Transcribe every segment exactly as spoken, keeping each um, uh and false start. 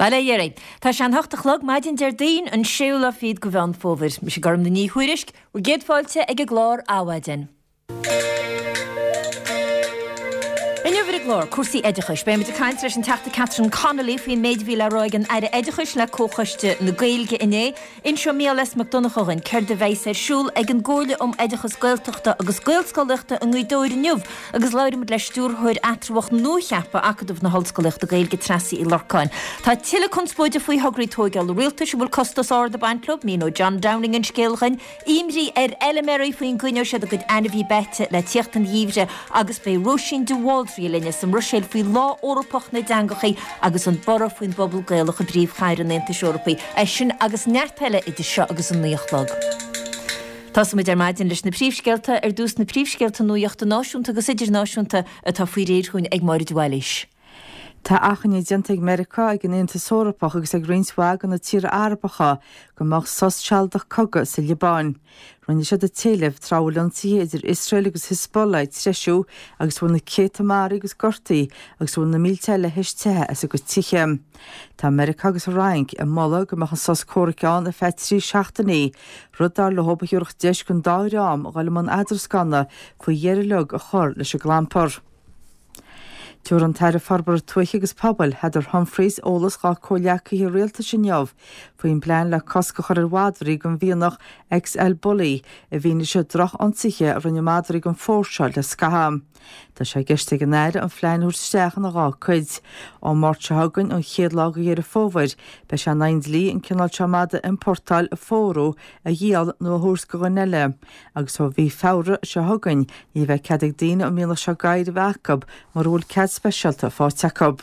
Bala Yeri, tá sean hochtachlog maidin Jardine an siúla feed go bhean fóbir. Mi sé garm na ní chuirisk, ur géadfáilte ag a glár áhaidin. Inniuver glór, cuasaí éidechais, be mit a caint leis an teachta Catherine Connolly faoin méidhí le roigan ar a éidechais le cóchaiste na gailge inné, in seo Míolas McDonaghan ceir de bheis ar siúl ag an ggóla om éidechas gailteachta agus gailscoilachta an ngúdóir inniuv, agus leirim le stúrthóir atrabhach nó cheappa acadmh na hallscoilachta gailge trasí i Lorcain. Tá tiile conspóide faoi hograí tógáil rialtas bhfuil costas áir de banclub, mí nó John Downing an scéalchain, imrí ar eileméirí faoin gcuinneir siad a go anmhí bete le tíochtan dhíomhre agus be Roisin de Waldry linne som Rochelle fwy lá orpach na dangachaí agus an borra fwy'n bobl gaelach a bríf chair an Intis Europaí eisian agus neartpelle i de seo agus an nuochtlog. Tás mu ar maidin leis na príomhsceilta ar dús na príomhsceilta nuochta náisiúnta agus idir náisiúnta atá faoi réir chuin ag marid bhailis. Tá achan i dionta America ag an Intis Europach agus ag rinswag an na tír arbacha go mach sossealdach coga sa Libán. Rinne siad a téileh tráil an tí idir Israel agus Hezbollah treisiú agus bhfuil na cétamari agus gortaí agus bhfuil na mílteile heistethe as a go tiche. Tá America agus Rank a molla go mach an sos córicán a fe trí seachtaí rudar le hoba hiúrach deis gon dáirám a gáil man adrascanna faoi dhéirileg a chor leis a glampar. Dúr an teir farbar tuaiche agus pobl heidir Humphreys ólas gá cóleacha i réalta sin neamh faoin plean le cosca chur ar wádrií gon bhíonach ex el Bully a bhíine se droch antiche a rinne mádrií gon fórseáil le scaham. Tá sé geiste an éire an phleanúr steachan a gá chuid ó mórte hagann an chéad lága dhéar a fómhaid be se naid lí an cinál teamada importáil a fóró a dhéal nó a thuair go ganile agus ó bhí fára se hagann í bheith cead daine an míle se gaiid a bhecab mar bhfuil cead speisialta fá teacab.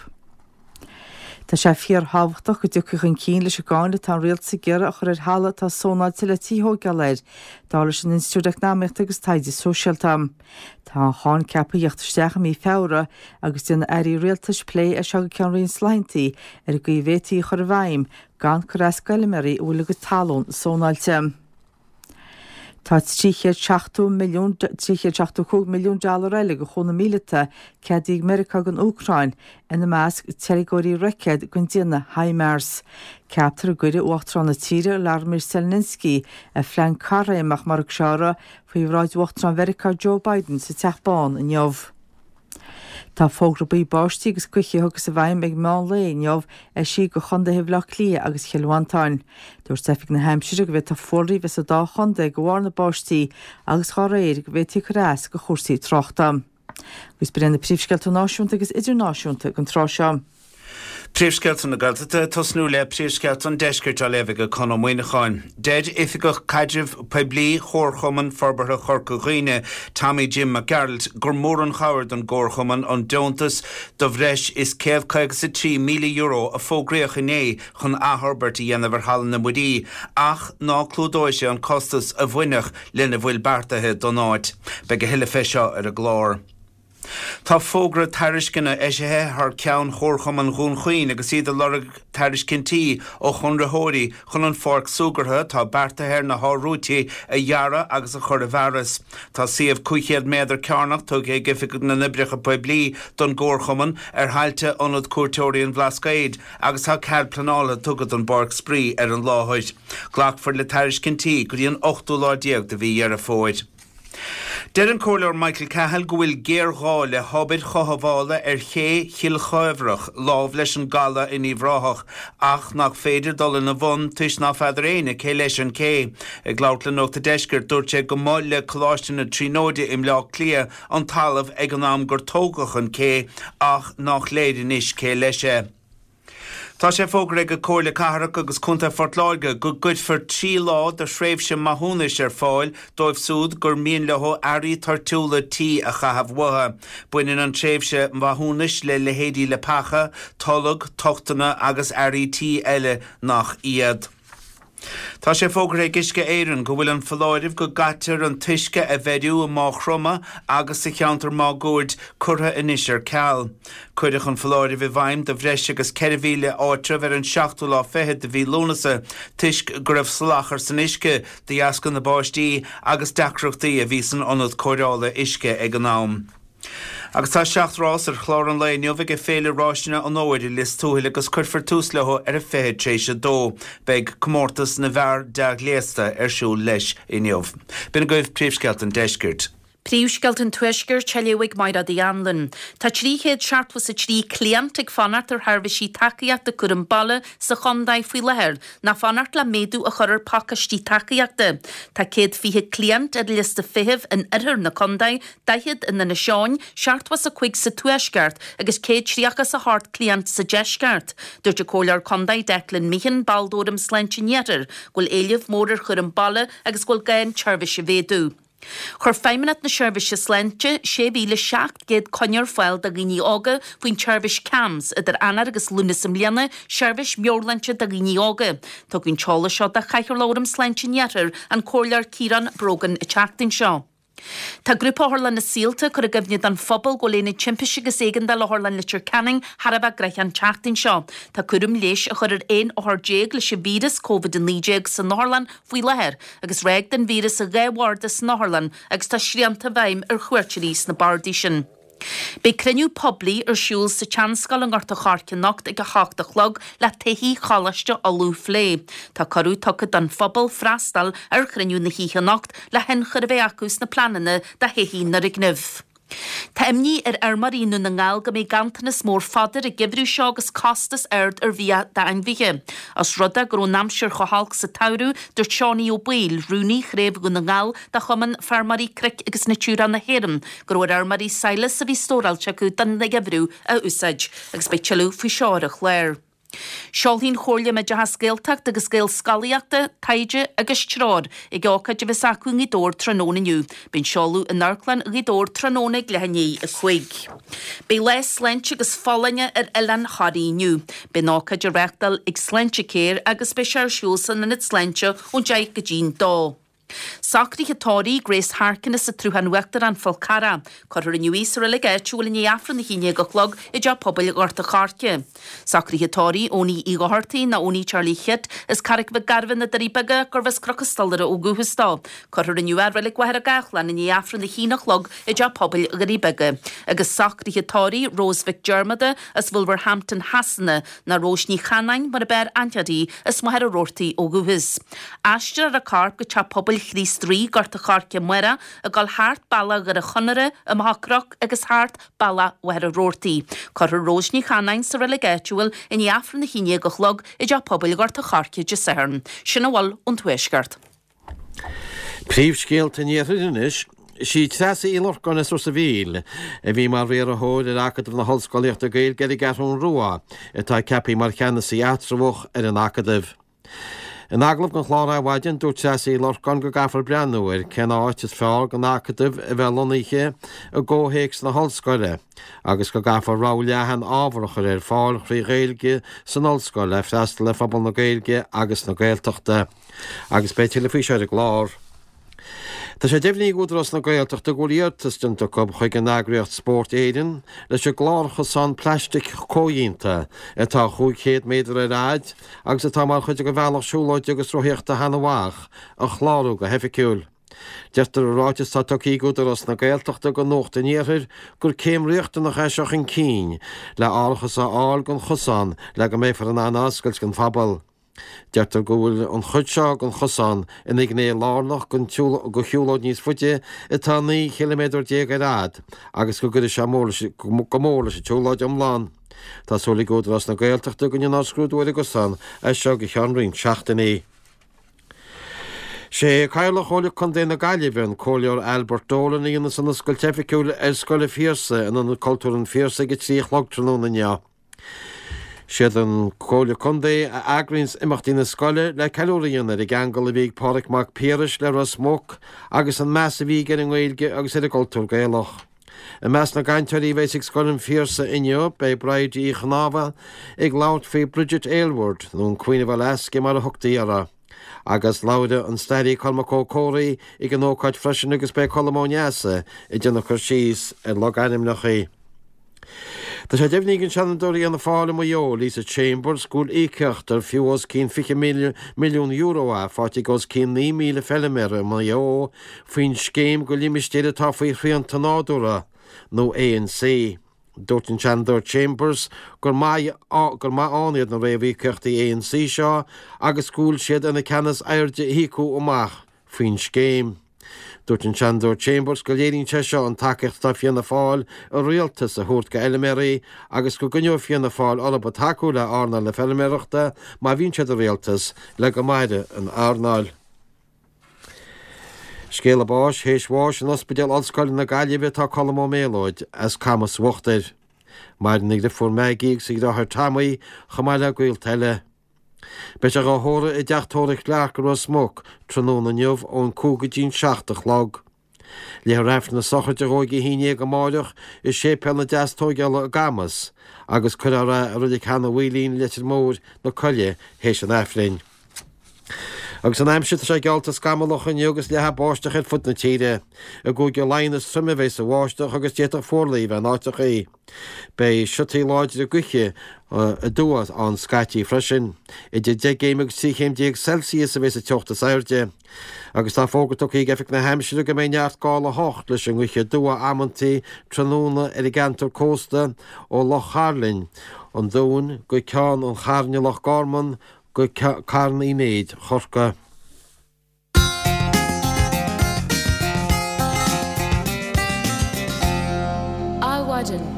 Tá sé fíor hábhachtach go dúcha an cín leis a gáinle tá réalta ggéire a chur ar hala tá sónáil til le títhógealéir dá leis an Institút Eacnamaíocht agus taide sóisialta. Tá cháin ceappa dheachtarsteach mí fára agus duna airí réaltas lé a seaga cean rion sláintaí ar go bhhétaí chur bhaim gan chu rascailimeirí bhfuil go talún sónáilte. Tá tríchéad seachtú milliún tríchéad seachtú cúg milliún dollar eile go chuna míleta ceadaí America gan Úcrain ina measc teirigóirí reicéad gon díana HIMARS. Ceaptar a gcuide uachtarán na tíre Vladimir Zelensky a phlean cara amach mar seara faoi bhráid uachtarán America Joe Biden sa teachbán in neamh. Tá fógrabí báistí agus cuiche thugus a bhaim ag má le neamh a si go chunda hibhlach lia agus cheilhaintáin. Dúir Stefik na Hampshire go bheith tá fóraí vis a dá chunda go bhhar na báistí agus chá réir go bheith tíreas go chósaí trochta. Gus brenn na príomhsceilta náisiúnta agus idirnáisiúnta an trá seo. Príomhsceilta na Gailteachta tosnú le príomhsceilta an deiscirt a leh go chun muoineáin. Dead ifigach caidrih peblií chórchuman forbartha chorca ghuine Tommy Jim McGarrett gur mór an chabhar an gcórchuman an Dontas do bhreis is céimh caigus trí míle euro a fógréach inné chun átharbert i dhéanamh hallan na muidí ach ná clúdóise an costas a bhuineach lena bhfuil beartathe don áit be go hiile feiseo ar a glár. Tá fógra tairiscinna éisithe th ceann chórchaman gún chuoin agus iad a lorg tairiscintí ó chunrathóirí chun an forc súgartha tá beartathir na hárútaí a dheara agus a chur a bheras. Tá siomh cuichéad méadar cearnach tug é gific na nibrecha poiblí don gcórchaman ar hailte anad cuairteoirí an Blascaid agus tá cead planála tugad an Borg Spree ar an láthid. Ghlachfar le tairiscintí go dtíon ochtú lá déag de bhí ar a fóid. Der an cóir Michael Cahill go bhfuil géarghá le hobbit chohabhála ar ché chiilchomhrach lámh leis an gala in íomhráthach ach nach féidir dul na bhun tuis ná feidir éine cé leis an cé. Ag láirtla nóta deisgur dúirte go máil le choláiste na tríóide im leach clia an talamh ag an am gur tógach an cé ach nach léidir níos cé leise. Tá sé fógra go cóirla catharach agus cúnta fortláige go gcuid for trí lá de shréimhse maithúnis ar fáil dóibh súd gur míon leth airí tartúla tí a chahabh watha. Buineann an tréimhse maithúnis le lehéadí le pacha, tolag, tochtainna agus airí tí eile nach iad. Tá sé fógra gisce éireann go bhfuil an foláidimh go gaitear an tuisce a bheitiú má chroma agus sa cheantar má gúirt curtha inis ar ceall. Cuireach an foláidimh i bhaim de bhreis agus ceirmhíle áitre bhar an seachtú lá feithid de bhí lúnasa tuisc go raibh slachar san isce de ascan na báistí agus deacreachtaí a bhí san ionad cóireála isce ag an nám. Agus tá seachtrás ar chlár an le neomhah féle ráisina an nóir i list túil agus chuirfar tús leth ar a féhead tréise dó, beag cummórtas na bhar deag léasta ar siúl leis i neomh. Bina goibh príomhscealt an deisgirt. Príomhscealt an tuisgur teilehigh maid a dhéanlan. Tá tríchéad seartfu sa trí cliant ag fanart ar tharbhisí takeíachta chur an balle sa chondaid faoi lethir, na fanart le méadú a chur pakastí takeíachta. Tá céad fiche cliant a lista fihih an idir na condaid, daichead in na seáin, seartfu sa chuig sa tuisgart, agus céad tríachas sa hart cliant sa deisgart. Dúirt a cólar condaid declan mihan baldóram slentinnéidir, gúil éileh mórir chur an balle agus gúil gain tearbhise véadú. Chur féimeanat na seirbhise slente sé bhíle seach géad coinnear fáil da gíní ága faoin seirbhis cams idir anar agus lunas am líana seirbhis meorlante da gíní ága. Tá gún teála seo da chaichar lóram slentinnéidir an cólar Ciarán Brogan i teachtain seo. Tá grúpa Horlan na síalta chur a gofniad an phobal go léna timpeise agus éigean de le Horlan litir canning harabh greith an teachtain seo. Tá cuirim léis a chur ar éon ó thdéag leis vírus COVID nineteen san Horlan faoi lethir, agus réig den vírus a ghéhharda san Horlan agus tá sríanta bhaim ar chuirtirís na bardí sin. Bei criniú poblí ar siúl sa teanscal an gharta charce nocht ag a chaachta chlog le taithí chalaiste alú flé. Tá carú tucad an phobal freastal ar criniú na híthe nocht le hen chur bheith acús na planana de héhí na rignimh. Tá imní ar armaríú na ngáil go mé gantanas mór fadar a gibrú seo agus costas aird ar bhí dain bhíhe. As rudda gur námsir chohalk sa tairú dur Seánaí ó Bail rúnaí chréibh go na ngáil de chuman farmarí cric agus na túra na hérim, gur ar armarí Silas a bhí stóráilte acu dan na gibrú a úsaid, agus bei teilú faoi seoir a chléir. Seolhín chóirle me dehas scéaltacht agus scéal scalaíachta, taide agus trád i gácha de bheits acu í dór trónaniu. Bín seolú in Narclan í dór trónanig le hané a chuig. Bé les slente agus fálaine ar Ilan Charíniu. Bé nácha de reachtal ag slente céir agus be seir siúlsan in it slente ón deich go dín dó. Sacríthe tóirí Grace Harkin is sa trúhan weachtar an Folcara, chuir in Uís ar a leige túil in éafran na híine go chlog i de pobl orta charce. Sacríthe tóirí óní í gohartaí na óní Charlie Hit is caric bh garvan na daríbaga gur bheits crocostallara ó guhustá, chuir in Uar bhfuil gwair a gachlan in éafran na híine chlog i de pobl garíbaga. Agus sacríthe tóirí Rose McDermada as Wolverhampton Hassanna na Róisní Chanain mar a bear antiadí is mahar a rortaí ó guhus. Aistir ar a carp go te pobl chrís trí garta charce muire a gáil háart balla gur a chunare a mahacroch agus háart balla wehar a rórtaí. Chur Róisní Chanain sa relegéitiúil in éafran na híine go chlog i de pobl garta charce de saharn. Sinna bhil an tuisgart. Príomhscéalt in éireannis, sí tresa ílor gan is sa bhíl, a bhí mar réar a hóid ar acadamh na hallscoilíocht a gail gead i garún ruá, atá cepaí mar cheanna sa eatrabhach ar an acadamh. Yn aglob gan chlár awadyn dŵr tresi lorgon go gaffer breanwyr cen áit is fawr gan acadaf y fel o'n eiche y go heics na holsgore. Agus go gaffer rawliahan áfrachar er fawr chri geilge sy'n holsgore ffrastal y ffabl na geilge agus na geiltochta. Agus betil y ffisio ar y glor. Tá sé defhní gúdras na gailteach do gúíartastinta cob chuig an agriocht sport éidir, leis se glárcha san plastic cóínta atá chuig chéad méidir a ráid, agus atá mar chuide go bhealach siúláid agus roiíochtta hanahach a chláú go heficúil. Deirtar a ráitis tá tuí gúdras na gailteachta go nóchta níorir gur céim riochta na chaiseach an cín le álchas a áil gon chosán le go méfar an anáscails gon fabal. Deirtar gohfuil an chuidseach an chosán in ag né lánach go siúlóid níos fute atá ní kilometr déag a rád, agus go gudir se go móla sé túláid am lán. Tá súla gúdras na gailteachta go an áscrúdúir go san a seo go cheanraín seachtaí. sé caile chola chun déna gaiilehn cóleor Albert Dolan íana san na scoil teficiúil ar scoile fíorsa in an cultúran fíorsa go trí chlogtranú na nea. Siad an cóla condé a agrins imachtaí na scoile le ceúíon ar i gangal a bhíh páric mac Píris le ra smóc agus an meas a bhí gan an ghilge agus ar a cultúr gaelach. Y mes na gaintarí bheits ag scoilm fíorsa inniu be braid í chnáfa ag lát fé Bridget Aylward nún cuioine bhil esce mar a thugtaí ara. Agus lauda an stairí colmacó córaí ag an ócáid freisin agus be colmóneasa i dtí chu síos ar log anim nach é. Tá sé defhní an seanadóí an na fála mo jó Lisa Chambers gúil ícecht ar fiúos cín fiche milliún euro a fáti gos cín ní míle fellimere mo jó faoin scéim go limistéad tá faoi chríon tanádúra nó A N C. Dúirtin Chandler Chambers gur mai gur má áiad na réhí ceachtaí A N C seo agus scúil siad ina ceannas airde hiú amach faoin scéim. Dúirtin Chandler Chambers go léiríonn seo an takecht tá fianna fáil a rialtas a thuirt go eileméí agus go gunneor fianna fáil orba takeú le árnáil le felliméireachta má bhíonn siad a rialtas le go maide an árnáil. Scéal báis hééis bháis an ospidéal ollscoil na Gaillimhe tá colm ó méóid as camas uachtair. Mar nig de fu meigíigh sig dá tamaí chamáile goil teile. Bes a ráthóra i d deachtóirich leach go smóg tróna neomh ón cúgadín seachtach log. Le raibh na socharte róigi híine go máideach is sé pena deastógeala a gamas, agus chu a rudig chena bhhuilín letir mór na coile hééis an eflin. Agus an aimse sé gealta scamalachan agus le báisteach ar fut na tíre, a go go leinas sumimhééis a bháisteach agus déach fórlaí bheit náteach í. Bei siútaí láidir a guiche a dúas an scatí freisin, i d de géime sí chéimdíag Celsius a bhééis a teochtta sairde. Agus tá fógadach í gefic na heimisiú go mé neart gála hocht leis an guiche dua ammantaí tróna ar i gantar cósta ó Loch Harlin, an dún go ceán an charne Loch Garman go carna í méid chorca. Áhaidin.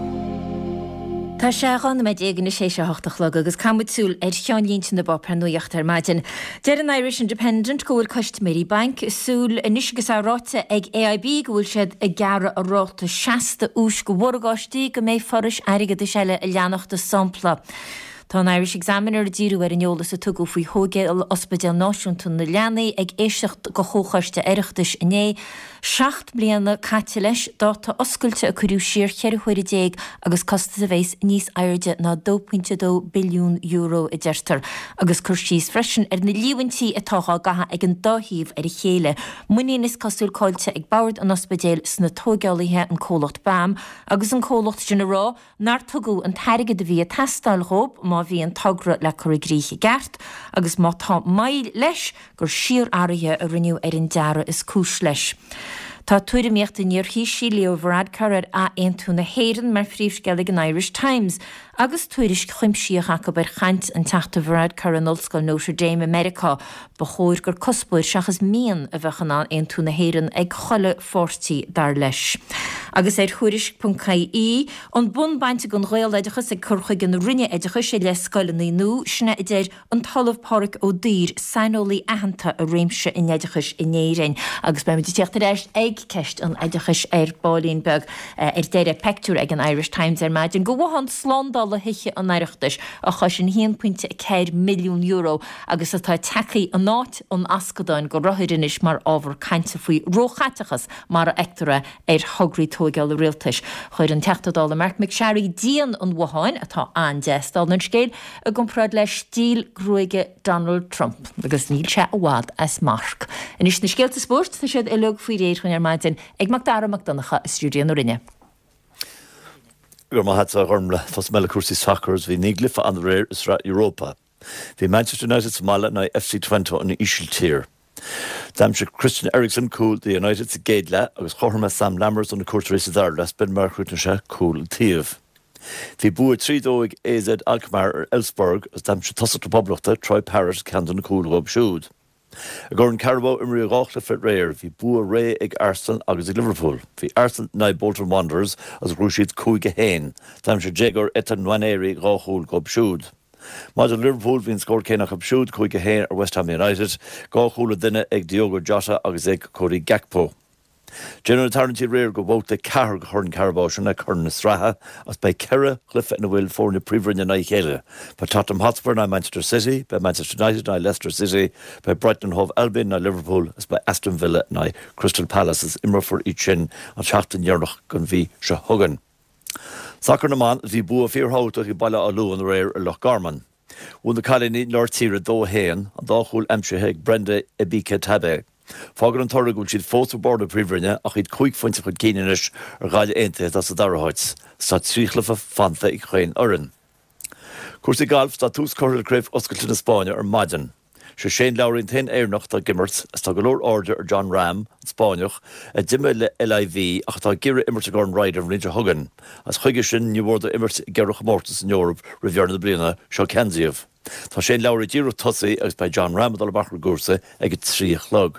Tá sé gan meid éigen sé sé hochtachlog agus camúil ar cheanlíntin na bopra nuocht ar maidin. Deir an Irish Independent gohfuil Customary Bank súl inisgus áráte ag A I B gohfuil siad a gara a ráta seasta ús go bhórgáistí go méid foris aige de seile a leannachta sampla. Tá an Irish Examiner díú ar an eolalas a tugu faoi thógéil Ospidéal Náisiúnta na Leanaí ag éiseacht go chóchaiste iireachtas iné, seacht bliana caite leis dáta oscailte a curú siar cheir chuir déag agus costa a bhééis níos airde na two point two billiún euro i deirtar, agus chur síos freisin ar na líhaintí atáá gatha ag an dóhíomh ar i chéile. Muíon is cosúil cáilte ag bord an Ospidéal sna tógealaithe an cólacht bam, agus an cólacht sin rá nar tugu an tairige de bhí a testáilróp má bhí an tagra le chuir gríche gceart, agus má tá mail leis gur siar áirithe a rinneú ar an deara is cúis leis. Tá tuairimíocht in níorthaí sí Leo Varadkar a ein tú na héireann mar phríomhscealaigh an Irish Times, agus tuairis chuimsíocha go bar chaint an teachta Varadkar an Ollscoil Notre Dame America, ba chóir gur cosbúir seachas míon a bheitchan an ein tú na héireann ag cholle fórtaí dar leis. Agus ar chuirisk.caí an bun bainte gon réaleideachas ag curcha gan rinne eideachas sé le scoilenaí nó sinna idir an talamh páric ó dír sanolaí ahananta a réimse in eideachas in éirein, agus be teachta éist ag ceist an eideachas ar Bálínbeg ar déire pectúr ag an Irish Times ar maidin go bhhan slándála hiiche an aireachtas a chus an one point four milliún euro agus atá takeí an náit an ascadáin go roiirinis mar ábhar cainte faoi róchateachas mar a ectora ar thugrií tógeal rialtais. Chuir an teachtadála Mark McSharry díon an bháin atá an deastal an scéil a gomprad leis stíl gruige Donald Trump, agus níl se a bhád as marc. In is na scéalta sport tá siad i lug faoi réir chuin ar maidin ag Macdara McDonacha i stúdio na rinne. Gur má hat a ormle fos mele cuasí soccer hí níglifa an réir is ra Europa. Bhí Manchester United Somála na F C twenty an Isiltír. Dáim se Christian Eriksen cool the United sa géadle agus chorma Sam Lammers an na cuairtaréis dar les ben mar chuútan se cool tíomh. Bhí buair trídóig A Z Alkmaar ar Elfsborg as dáim se tosat poblachta Troy Paris ceann na coolhób siúd. A gur an Carabao imrí ráchla fit réir, bhí bua ré ag Arsenal agus ag Liverpool. Bhí Arsenal na Bolton Wanderers as rúisiad cúige héin. Táim sé Jagur etan Nwanéri ráchúil gob siúd. Má a Liverpool hín scór cénach ab siúd cúige héin ar West Ham United, gáchúla duine ag Diogo Jota agus ag Cody Gakpo. General Tarrantí réir go bhóta cehar go chun Carabao sin na chun na stratha as bei cera chlufa na bhfuil fór na príomhrinne na chéile. Ba Tottenham Hotspur na Manchester City, bei Manchester United na Leicester City, bei Brighton Hove Albion na Liverpool, as bei Aston Villa na Crystal Palace as imar for each in an seachtain dhearnach gon bhí se thugan. Soccer na man bhí bua fíorthót ag baile a lú an réir ar Loch Garman. Bhún na cailíní Lortíre dó héan an dáchúil aimsithe ag Brenda Ibike Tabe. Fágur an torra gúil siad fóta borda príomhrinne ach iad chuig fointe chud cíanais ar gáile aontaithe as a darathait, sa tríchlifa fanta ag chuin oran. Cuairsaí galf tá tús choir craibh oscailte na Spáine ar maidin. Se Shane Laurin ten éirnach tá gimmert as tá golóir order ar John Ram an Spáineach a dimme le L I V ach tá gire immert a gorn rider Rinja Hugan as chuige sin ní bhórda immert geirech mórtas in Europa rivierna bliana seo Kenziamh. Tá Shane Laurin díru tosaí agus bei John Ram dal bachar gúrsa ag trí chlog.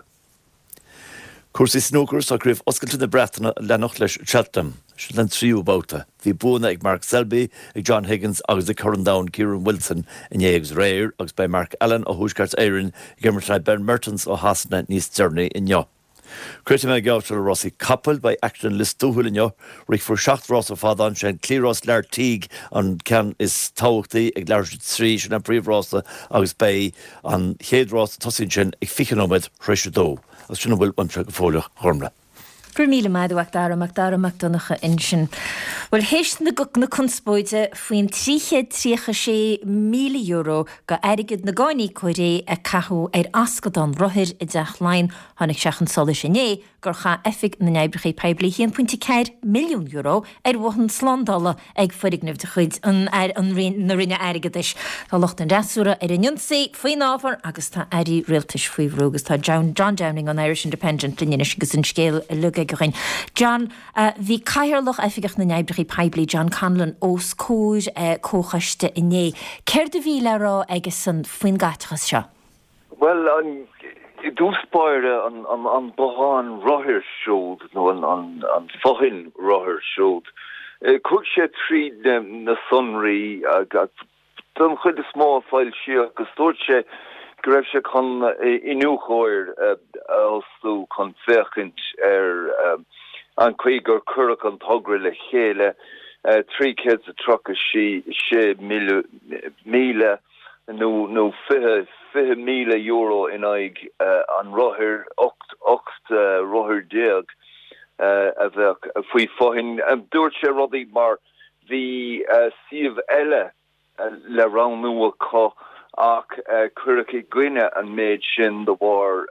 Cuasaí snooker tá gríomh oscailte na Breataine leanach leis Cheltenham. Se len tríú báta. Bhí buna ag Mark Selby, ag John Higgins agus ag Curran Down Kieran Wilson in éags réir agus bei Mark Allen ó Húsgart Éireann gimmertna Ben Mertens ó Hasna níos Journey in jo. Creative me gautar Rossi couple by action list dúhul in jo, rig for seacht Ross ó fadan sin clíros leir tíg an can is táchtaí ag leir trí sin an príomhrásta agus bei an chéadrás tosin sin ag fichanóid chréise dó, agus sin bhfuil an tre go fóliach chormla. Gur míle maidúach dar amach dar amach donnacha insin. Well héist na gug na kunspóide faoin tríchéad trícha sé míle euro go airigid na gáiní cuiré a cathú ar ascadán rothir i deach lein tháinig seachan sola sinné gur cha effig na neibrechaí peibli híon pointi ceir milliún euro ar bhhan slándala ag fuidignimh de chuid an ar an na rinne airigadis. Tá locht an rasúra ar an junsaí faoin ábhar agus tá airí rialtas faoihrú agus tá John Downing an Irish Independent linne agus an scéal lug goin. John, bhí caiirlach efigach na neibrechaí peibli John Conlon os cóir cóchaiste inné. Céir de bhí le rá agus san faoin gaiitechas seo? Well, an dúspáire an an an bohan rothir siúd nó an an an fohin rothir siúd. Cúig sé tríd na sunraí agus dom chud is smá fáil siach agus dúirt sé go raibh sé chun inúchóir alsú chun féchint ar an chuigur curach an togra le chéile trí céad a trocha sí sé míle nó nó fiche fiche míle euro in aig an rothir ocht ocht rothir déag a bheith faoi fáin dúirt sé rudaí mar bhí siomh eile le ran nua có ach cuiracha gcuine an méid sin do bhar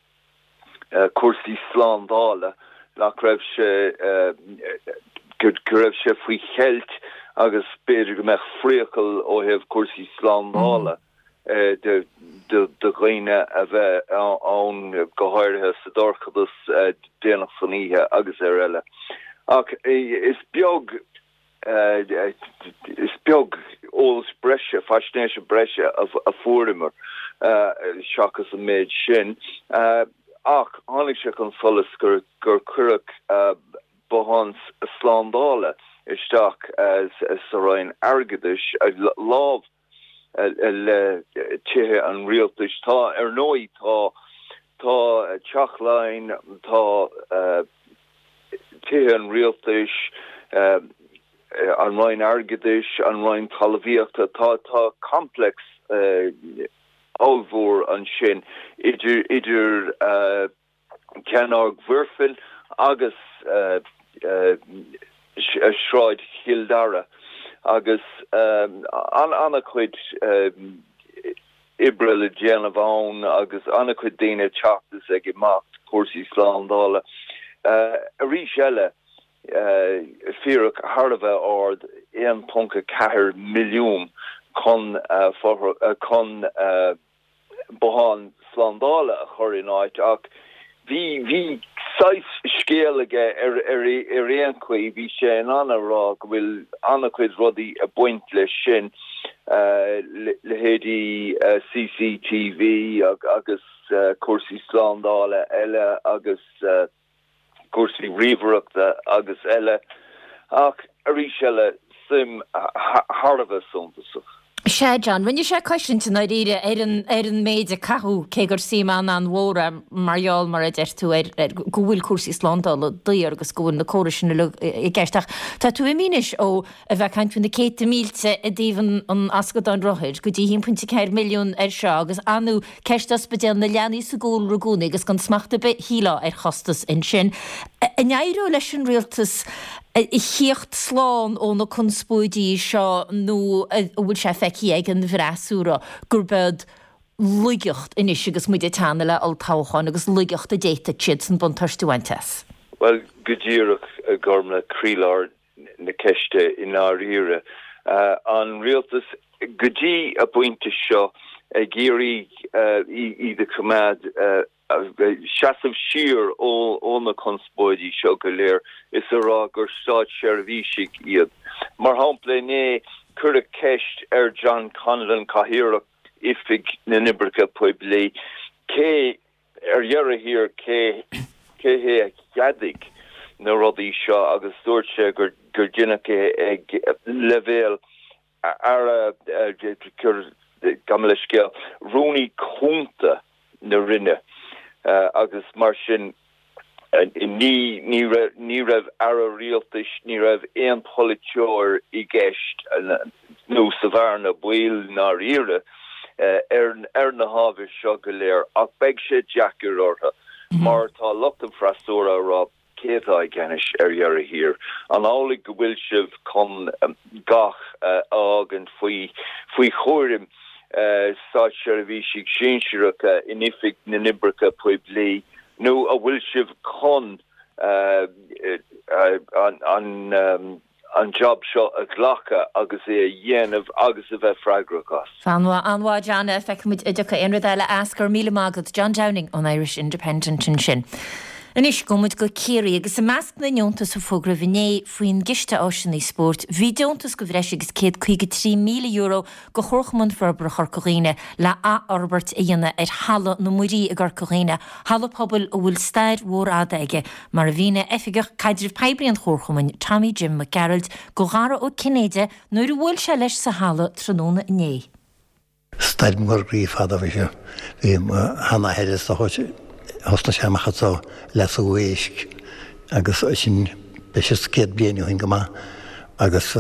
cuasaí sláindála nach raibh sé go raibh sé faoi cheilt agus beidir go meach fríochail ó hebh cuasaí sláindála de de de gcuine a bheith ann go háirithe sa dorchadas déanach san ihe agus ar eile. Ach is beag Uh, is beag ólas breise, fascinéise breise a, a fuirimer uh, seachas a méid sin. Uh, ach, hánig sé an solas gur gur cuireach uh, bohans a sláindála isteach as as sa rain airgadis a láb le tithe an rialtas tá ar nói tá tá teachlein tá uh, tithe an rialtas uh, an roin airgadis, an roin talvíachta, tá tá complex ábhór an sin idir idir uh, ceannog bhuirfil agus uh, uh, shráid childara agus um, an anna chuid um, ibre le déanamh agus anna chuid daine teachtas ag imacht cuasaí sláindála uh, a rí eile Uh, Fírak Harva ord one point four milliún con uh, for uh, con uh, bohan sláindála a choirí náid ach hí hí sais scéalaige ar ar ar éoncuí bhí sé an anna rá go bhfuil anna chuid rudaí a buint le sin uh, le héadí uh, C C T V ag, agus uh, cuasaí sláindála eile agus uh, cuasaí ríomhaireachta agus eile ach arís eile sim Harvah suntasach. sé John, rinne sé caiisiinte na ire ar an méid a cathú cé gur síán an mhóra marall mar a deirtú ar gohfuil cuasaí sláindála daí agus gohfuil na córa sin i gceisteach. Tá tú i mínis ó a bheith caiint na céta mílte a dtíobhann an ascadán rothir go dtí one point four milliún ar seo agus anú ceistas bedéal na leanaí sa gúil ragúna agus gan smachta be híla ar chostas in sin. A neirú leis an rialtas i chiocht sláán ó na conspóidí seo nó bhfuil sé feici ag an bhreasúra gur bed luigeocht inis agus muide tána le altácháin agus luigeocht a déta siad san buntarstúhaintas. Well, go ddíireach a gormna crílar na ceiste in áíre. Uh, an rialtas godi a buinte seo géri i de cumad chasam sir ó ó na conspóidí seo go léir is a rá gur stáid seirbhísigh iad. Mar hapla né cur a ceist ar John Conlon Cahireach ifig na Nibrica Puebli cé ar dhearra hir cé cé hé gadig na rodí seo agus dúirt sé gur gur dinach ag levéal ar gur gamle scéal rúni chunta na rinne uh, agus mar sin uh, ní ní ra, ní raibh ara rialtas ní raibh éon politeoir i gceist uh, nó sa bhar na buil ná ire uh, ar, ar na hábhir seo go léir ach beag sé Jackar ortha mar tá lochtan freastóra rá céadá ganis ar dhearra hir an álaigh go bhfuil sibh chun um, gach uh, ágan faoi faoi chóirim Uh, Sa seirbhísigh séinseacha in ifig na Nibrica Puebli nó a bhfuil sibh chun uh, uh, an an, um, an job seo a ghlacha agus é a dhéanamh agus a bheith freigrachas. Fanwa anwa Jana feicmid idircha inrad eile ascar míle mágad John Downing an Irish Independent in sin. An is gomid go céirí agus a measc na neontas a fógra bhné faoin giste áisian í sport, bhí deontas go bhreis agus céad chuige trí míle euro go chorchaman forbar chorcoghine le a Albert a dhéanana ar hala na muirí a garcoghine, hala pobl ó bhfuil stair mhór adaige, mar a bhína efigach caididir peibríon chorchaman Tommy Jim McGarald go gára ó Cinnéide nuair a bhfuil se leis sa hala tróna inné. Stair mhór gríomh fada bhí se, bhí hana heidir sa hóise Hosna sé machcha so les a bhuiisc agus sin beis céad blianú hin go má agus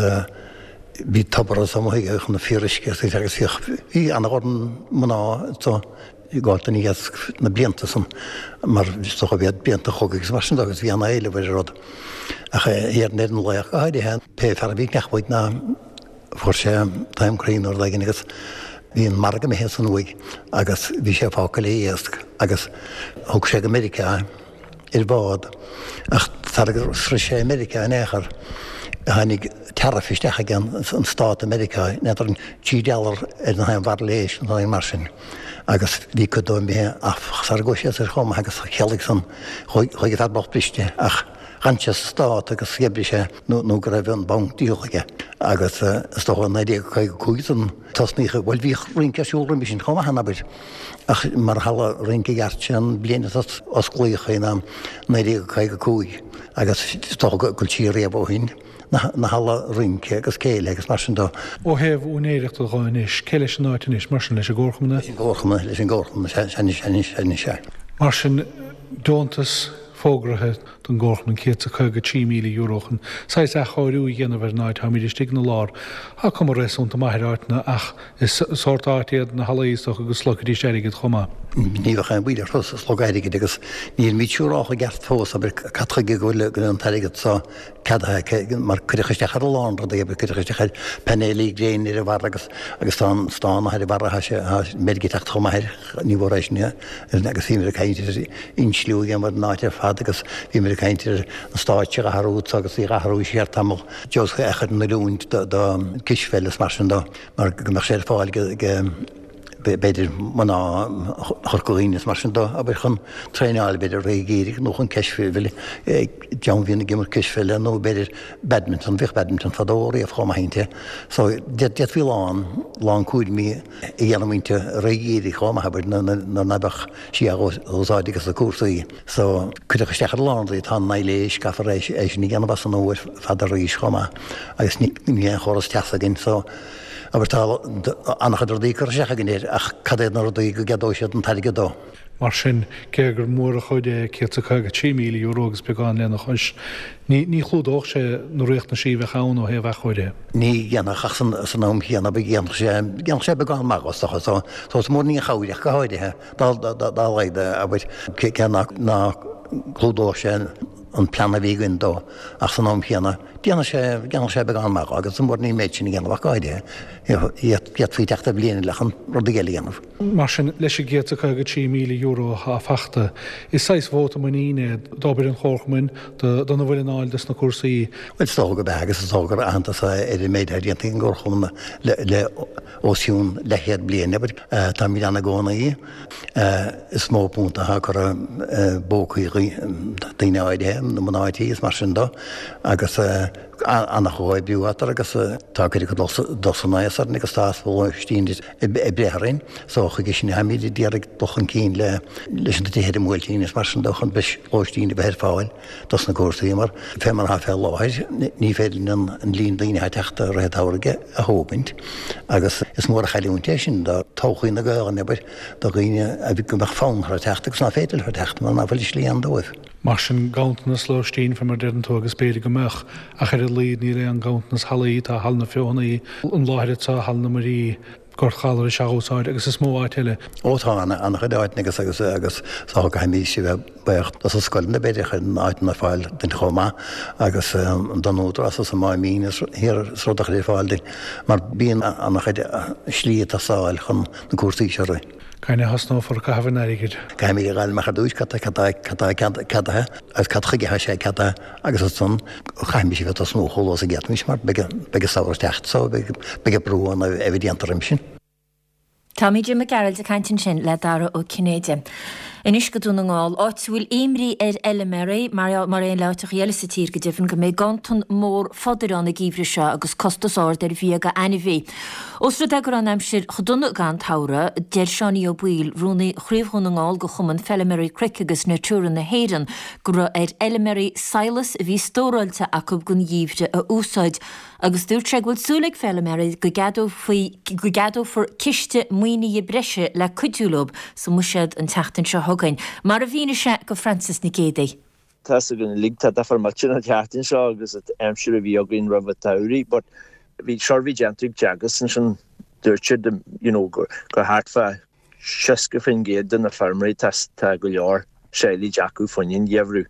bhí tabar sam chuige chun na fírisce agus hí anna gordon mná i gáilta ní na blianta san mar so go bhéad blianta chogagus mar sin agus bhí anna éile bhir rud a héar néan leach a haidí hen pe fer a bhí nechbhaid na for sé taimcraín or legan agus hí an marga mé san bhuaig agus bhí sé fácail éasc agus thug sé America ar bád ach tar fri sé America an éair hanig tarrafisteach gan an Stát America neidir an tí dollar ar an haim bhar léis an haim mar sin agus bhí go dó mé afchar go sé ar chum agus chealaigh san chuige farbach briste ach Ranches Stát agus sébri sé nó go raibh an banktíochaige agus stocha naidí chuig cúan tasnícha bhfuil bhí rincasúra mí sin chum hanabir ach mar hala rincaheart an bliana os glúocha na naidí chuig cúig agus stocha go tí réabhhin na hala rince agus céile agus mar sin dó. Ó heh únéirecht a gáis céile sin áitinis mar sin leis a ggóchamna? Leis an ggóchamna leis an ggóchamna sé sé. Mar sin dóntas fógrathe don ggóchman cé a chuige trí míle eurochan. Sais a choirú dhéanamh náid ha míidir stig na lár. Ha cum réúnta mairáitna ach is sortáitiad na halaíach agus slogidí séigad chumá. Níomh an bhuiidir thus slogaidige agus níl míúrácha gert fós a catchaige gohfuil go an taigad sa cadthe mar chuisteach ar lán a ag chuisteach penélí réin ar a bhar agus agus tá stána ar bar mégiteach chomáir ní bhréisne agus hí caiintir inslú mar náidir fad agus bhí mar caiintir an stáite a Harút agus í athú séar tam Jos echar na lúint do kisfellas mar sin dó mar go mar sé fáil beidir maná chorcoínas mar sin dó a b chun treineáil beidir réigéirigh nó an ceisfihil John hína gimar kisfeile nó beidir badminton bhíh badminton fadóí a chomahainte, so det bhí lán lán cúid mí i dhéanamhainte réigéirigh chomahabir na nabach si ósáidigus a cuasaí, so chuideach steachar lánraí tá naléis gafar éis éis ní gana bas an óir fadaríos chomá agus ní an choras teasa ginn, so aber tá annachchaidir dícar secha gnéir ach cadéad nar dí go gedóisiad an taige dó. Mar sin cégur mór a chuide cé a chuige trí míle euros beáin lena chuis. Ní chlúdóch sé nó réocht na síbh chaán ó heh chuide. Ní ghéannach san nám chéanana be géan sé gan sé beáin mágastacha tós mór ní chaúideach go háidethe dá leide a bid ceannach ná chlúdó sé an planna bhígann dó ach san ám chéanna déanana sé gan sé beán mar agus an mór ní méid sin gan bhacáide iad faoi teachta bliana lechan rud a géalaanamh. Mar sin leis sé géad a go trí míle euro a fachta. Is seis bhóta man íine dábir an chorchmin donna bhfuil áil des na cuasaí. Well tóga be agus tógar antas ar i méid dhéanta an ggóchomna le óisiún lehéad bliana tá mí anna gcóna í is mó punta ha chu bócaí daine áidethe na man áidtí is mar sin dó agus anna choáid búátar agus táidir go dosannéasar agus tás bhtíín i breharin sócha gis sin haíidir déarag dochan cín le leis an tíhéidir múiltíín is mar sin dochan bis óistíín i bheir fáil dos na cuasaí mar fé mar ha fé láid ní féidir an líon daine teachta rétáige a hóbint agus is mór a chaúnté sin dá tóchaí na gágan nebir do riine a bhí go meach fán ar teachta gus ná féidir chu teachta mar ná bhfuil is líon dóibh. Mar sin gantna slóistín fe mar deanú agus béidir go meach a chuir líad ní ré an gantnas halaí tá hallna fiúnaí an láidir tá hallna marí gur chaáir seááid agus is mó áile. Ótána an chudáid agus agus agus sá go haimí si bheith beocht as scoilna beidir chun áitna fáil den chomá agus donútar as sa má mín hir srodach ré fáil mar bíon an chuid slíad a sáil chun na cuasaí seirú. Caine hasná for go hahann airigid. Caimí gáil me dúis catathe as catchaige ha sé cata agus san chaimimi si bheit a smó choló a getmis mar be saoir techt sá be brúin a evidíantarrim sin. Táí Jim McGarrald a caiintin sin le dara ó Cinnéide. Inis go dúna ngáil áitúil éimrí ar Elimeri mar mar éon leiteach eile sa tír go ddifn go méid gantan mór fadirána gíomhre seo agus costasáir ar bhí go anhí. Osra de gur an aimsir chodunna gan tára deir seaní ó bhuiil rúnaí chríomhchun ngáil go chuman Felimeri cric agus natúran na héan gur ar Elimeri Silas a bhí stóráilte acu gon gíomhre a úsáid agus dúirt sé bhfuil súlaigh Felimeri go gadó go gadó for ciste muoine i breise le cuidúlob sa muisiad an teachtain seo thugain. Mar a bhíine se go Francis na Gédaí. Tá gon ligta a formatin a teachtain seo agus aimsir a bhí agin ra taí, but bhí seirbhí gentric teagas an sin dúirte go hartfa siosca fin géad na fermarí tá go leor sélaí Jackú fanin dhéhrú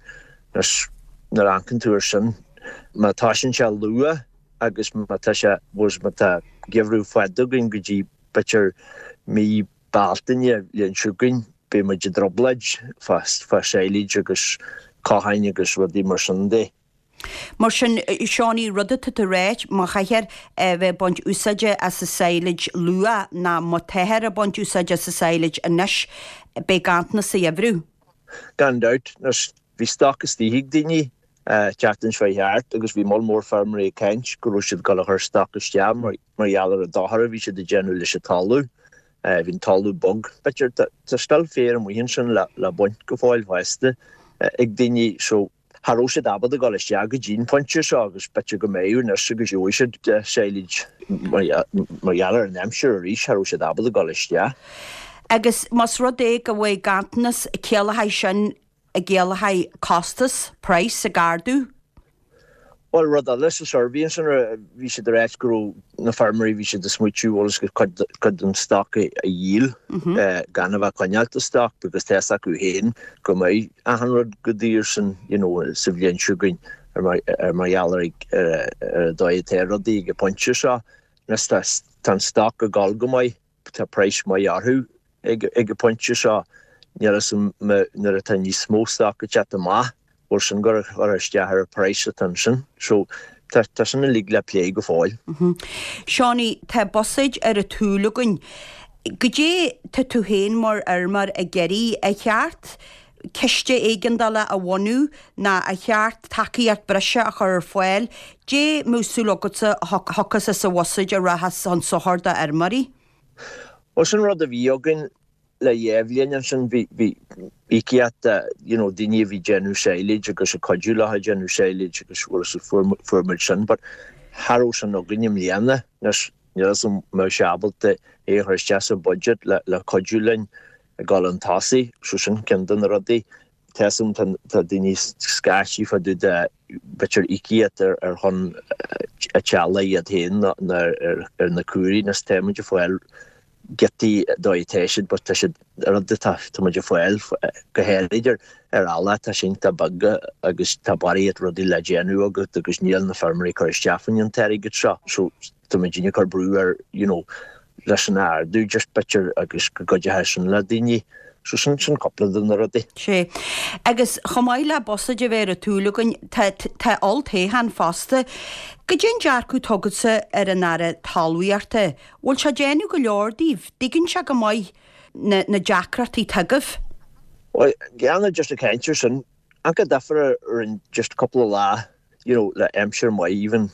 nar ancan túir sin má tá sin se lua agus mátá se bhs mátá gehrú foiadagin go dtí bitir mí baltaine líon siúgain be mu de droblaid fast fa sélaid agus cáhaine agus rudí mar sin dé. Mar sin seání rudata a réit má chaithir bheith bont úsaide as sa saoilid lua ná má téthir a bont úsaide sa saoilid a neis be gantna sa dhéhrú. Gandát nas bhí stachas tíigh daoine teachtain sveheart agus bhí moll mór fermarí ceint go siad go a chu stachas team mar ealar a dáthar bhí siad a genú leis a talú hín talú bog. Beir tá stal fér am híonn sin le buint go fáil bhaiste ag daoine so Haró sé dabad a gáil isteag go dín pointse seo agus bete go méú nes agus joisiid sélaid marhealar an Hampshire a rís haró sé dabad a gáil isteag. Agus mas rud é go bhfuil gantanas céalahaid sin a ggéalahaid costas, price a gardú? Well, rud a leis a sorbíon sin bhí sé de réit go na farmarí bhí sé de smuitiú ólas go chud an stoc a díl gan bheith coinealta stoc agus teach acu héin go mé a hanrad go dtíir san sa bhíon siúgain ar marhealar ar dóid rodí go pointse seo nes tá stoc a gáil go mé tá preis mai arthú ag go pointse seo nar a tá ní smó stoc a chat má or sin gur orstear a price attention so tá sin a lí le lé go fáil. Seání tá bosaid ar a túlagan go dé tá tú héin mar armar a geirí a cheart ceiste éigendala a bhhaú na a cheart takeíart breise a chur foiil dé músúlagata hochas a sa wasaid a rahas an soharda armarí. O sin rud a bhí agin le dhéhlíonn sin bhí Ikiat, you know, dini vi genu séilid agus a codula ha genu séilid agus war a formid sin, but haró san oginnim lianna nes som me seabalte é chuiste a budget le le codulain a gal an tasi so sin kendan rodi tesum tan dini skashi fa du de better Ikiat er er hon a chala iad hen na er na curi na stemid foel getí dóitéisiid, but tá siad rudde tá muidir foiil go héidir ar alla tá sin tá bagga agus tá baríad rudí le déanú agus agus níl na fermarí chuir steafan an teirigid seo. So tá muidir chu brú ar, you know, leis an air dú just bitir agus go goide heisin le daoine. So sin sin coppla na rudí. sé. Agus chomáile bosaide bhéir a túlagan tá oltaithan fásta, go dén dearcú tugadsa ar an aire talhaíarta, bhfuil se déanú go leordíh, digann se go maiid na deacratí tagah? Well, Geanna just a cancer sin, anca dafar ar in just a couple of lá, you know, le Hampshire mai even.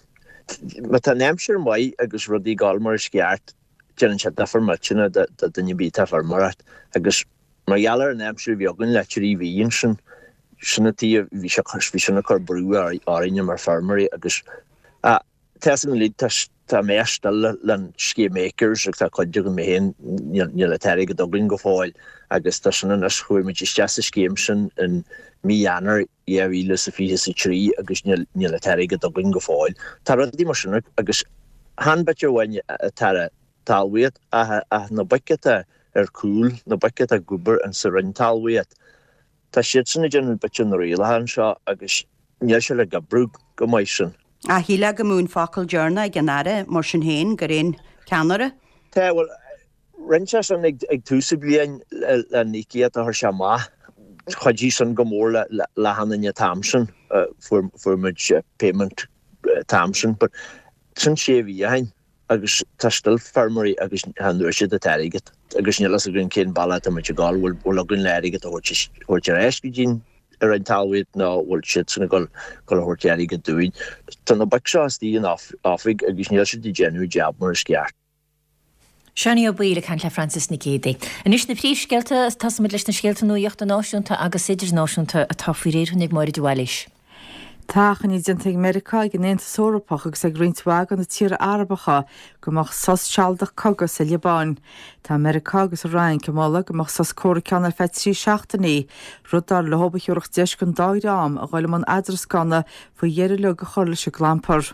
But an Hampshire mai agus rudí galmar sceart, déann se dafar muchina da dunne bíta farmarat, agus mar jalar an Hampshire bheagan leitirí bhíon sin, sinna tí bhí se bhí sinna chu brú áine mar farmarí agus a tesan líd tá méistal len scémakers ag tá chuide go méhéin ní le teirigh go Dublin go fáil agus tá sinna nas chuir me just a scéim sin in míheanar éhíle sa fi sa trí agus ní le teirigh go Dublin go fáil. Tá rudí mar sinna agus hanbetir bhain tar talhaíad a na buicete ar cúl na buicete a gubar an sa rin talhaíad. Tá siad sinna déanú bitir na rialahan seo agus níl se le gabrú go maiid sin. A híle go mún facail dearna ag an aire mar sin héin go réon ceanara? Tá bhfuil rinse san ag túsa bliain le níciad a th se má chuidí san go mór le hananne tamsin for muid payment tamsin, but sin sé bhí hain agus tá still fermarí agus hanúir siad a teirigid agus nílas a grin cén balla a muid gáil bhfuil a grin leirigid a chuirte réis go dín ar an talhaíad ná bhfuil siad sanna gáil go chuirteirigid dúin. Tá na baic seo tíon áfig agus níl siad i déanú deab mar sceart. Seanní ó buile can le Francis Nicédi. An is na príomhscéalta tas mid leis na scéalta nuíochta náisiúnta agus idir náisiúnta a tá faoi réir chunig mar dúhailis. Táchan í dinta America ag gnéanta sórapach agus ag rintmhagan na tíre arabacha gomach sos sealdach cogus sa Libáin. Tá America agus a Ryan cemála gomach sos córa ceanna fe trí seachtaí rudar le hobachiúach deis gon dáidám a gháil man adras ganna faoi dhéidir le go chorla se glampar.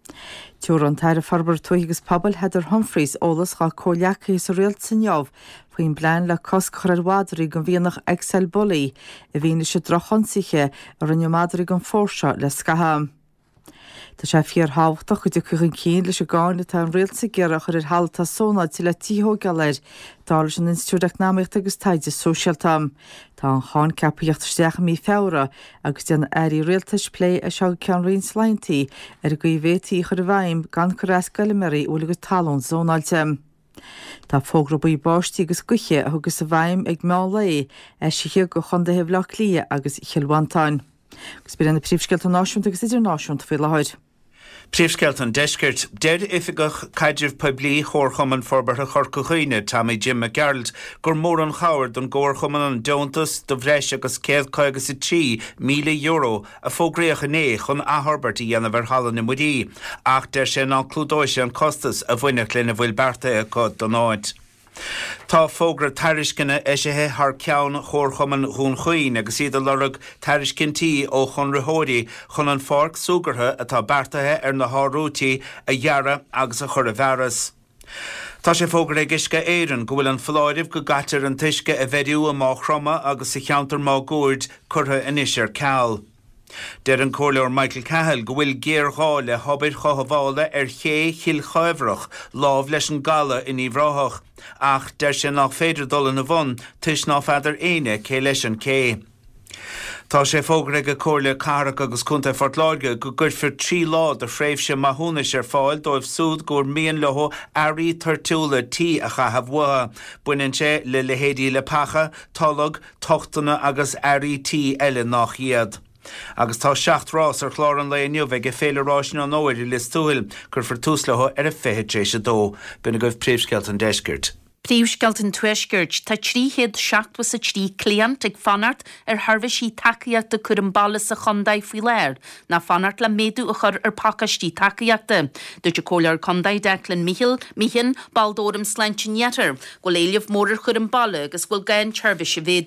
Túr an tair farbar tuigus Pobal Heather Humphreys ólas gá cóleacha sa réalt san neamh faoin blein le cos choirhádaraí go bhíonach Excel Bully a bhíine se drochonsaige ar an neomádaraí an fórse le scaham. Tá sé fíor hábhachtach go dtí chuchan cín leis a gáinna tá an réalsa gearach ar halta sóna tí le títhógalir dála an Institút Economic agus taide Socialtam. Tá an cháin ceapaíochttasteach mí féra agus den airí réaltais lé a seo cean rion slaintí ar go bhhétaí chur bhaim gan chu réas goilimeirí úla go talún zónáilte. Tá fógra buí báistí agus guche agus a bhaim ag meá lé é sithe go chunda hebhlach lia agus chiilhaintáin. Gus bí na príomhscealta náisiúnta agus idir náisiúnta fé lehaid. Príomhscealtan deisgirt deir ifigach caidirh poiblí chórchaman forbartha chorcachuine Tommy Jim McGarald gur mór an chabhar don gcóirchaman an deontas do bhreis agus céad caigus i trí míle euro a fógréocha né chun aharbert í anna bhar hallan na muí ach deir sé ná clúdóise an costas a bhaine lena bhfuil berta a cod don áid. Tá fógra tairiscinna éisithe th ceann chórchaman hún chuoin agus iad a lorug tairiscintí ó chun rathóirí chun an fárc súgartha atá bertathe ar na hárótaí a dhearra agus a chur a bheras. Tá sé fógra ag isce éireann go bhfuil an fláidimh go gatar an tuisce a bheitiú a má chroma agus i cheantar má gúid curtha inis ar ceall. Deir an cóirleoir Michael Cahill go bhfuil géarghá le hobbir chohabhála ar ché chill chaibhrach lámh leis an gala in íomhráthach ach deir sé nach féidir dul na bhun tuis ná feidir aine cé leis an cé. Tá sé fógra go cóirle carach agus cúnta fortláige go gurfir trí lá de fréimh sé maithúna ar fáil dóibh súd gur míon leth airí tartúla tí a chahabh watha buineann sé le lehéadí le pacha, talag, tochtainna agus airí tí eile nach iad. Agus tá seacht rás ar chláran le inniu bheith go féileráisina an óir i listúil gur for túslathe ar a féhétrééis a dó buna goibh príomhscealtan deisgirt. Príomhscealtan tuisgirt tá tríchéad seachtha sa trí cliant ag fanart ar tharbhaisí tacaíochta chur an balla sa chondaid faoi léir na fanart le méadú a chur ar pacastí tacaíochta. Dúirt cóilear condaid Declan Michael Mihin baldóram slaintin yetar go léileh mór chur an balla agus bhfuil gain turbhaise bhéadú.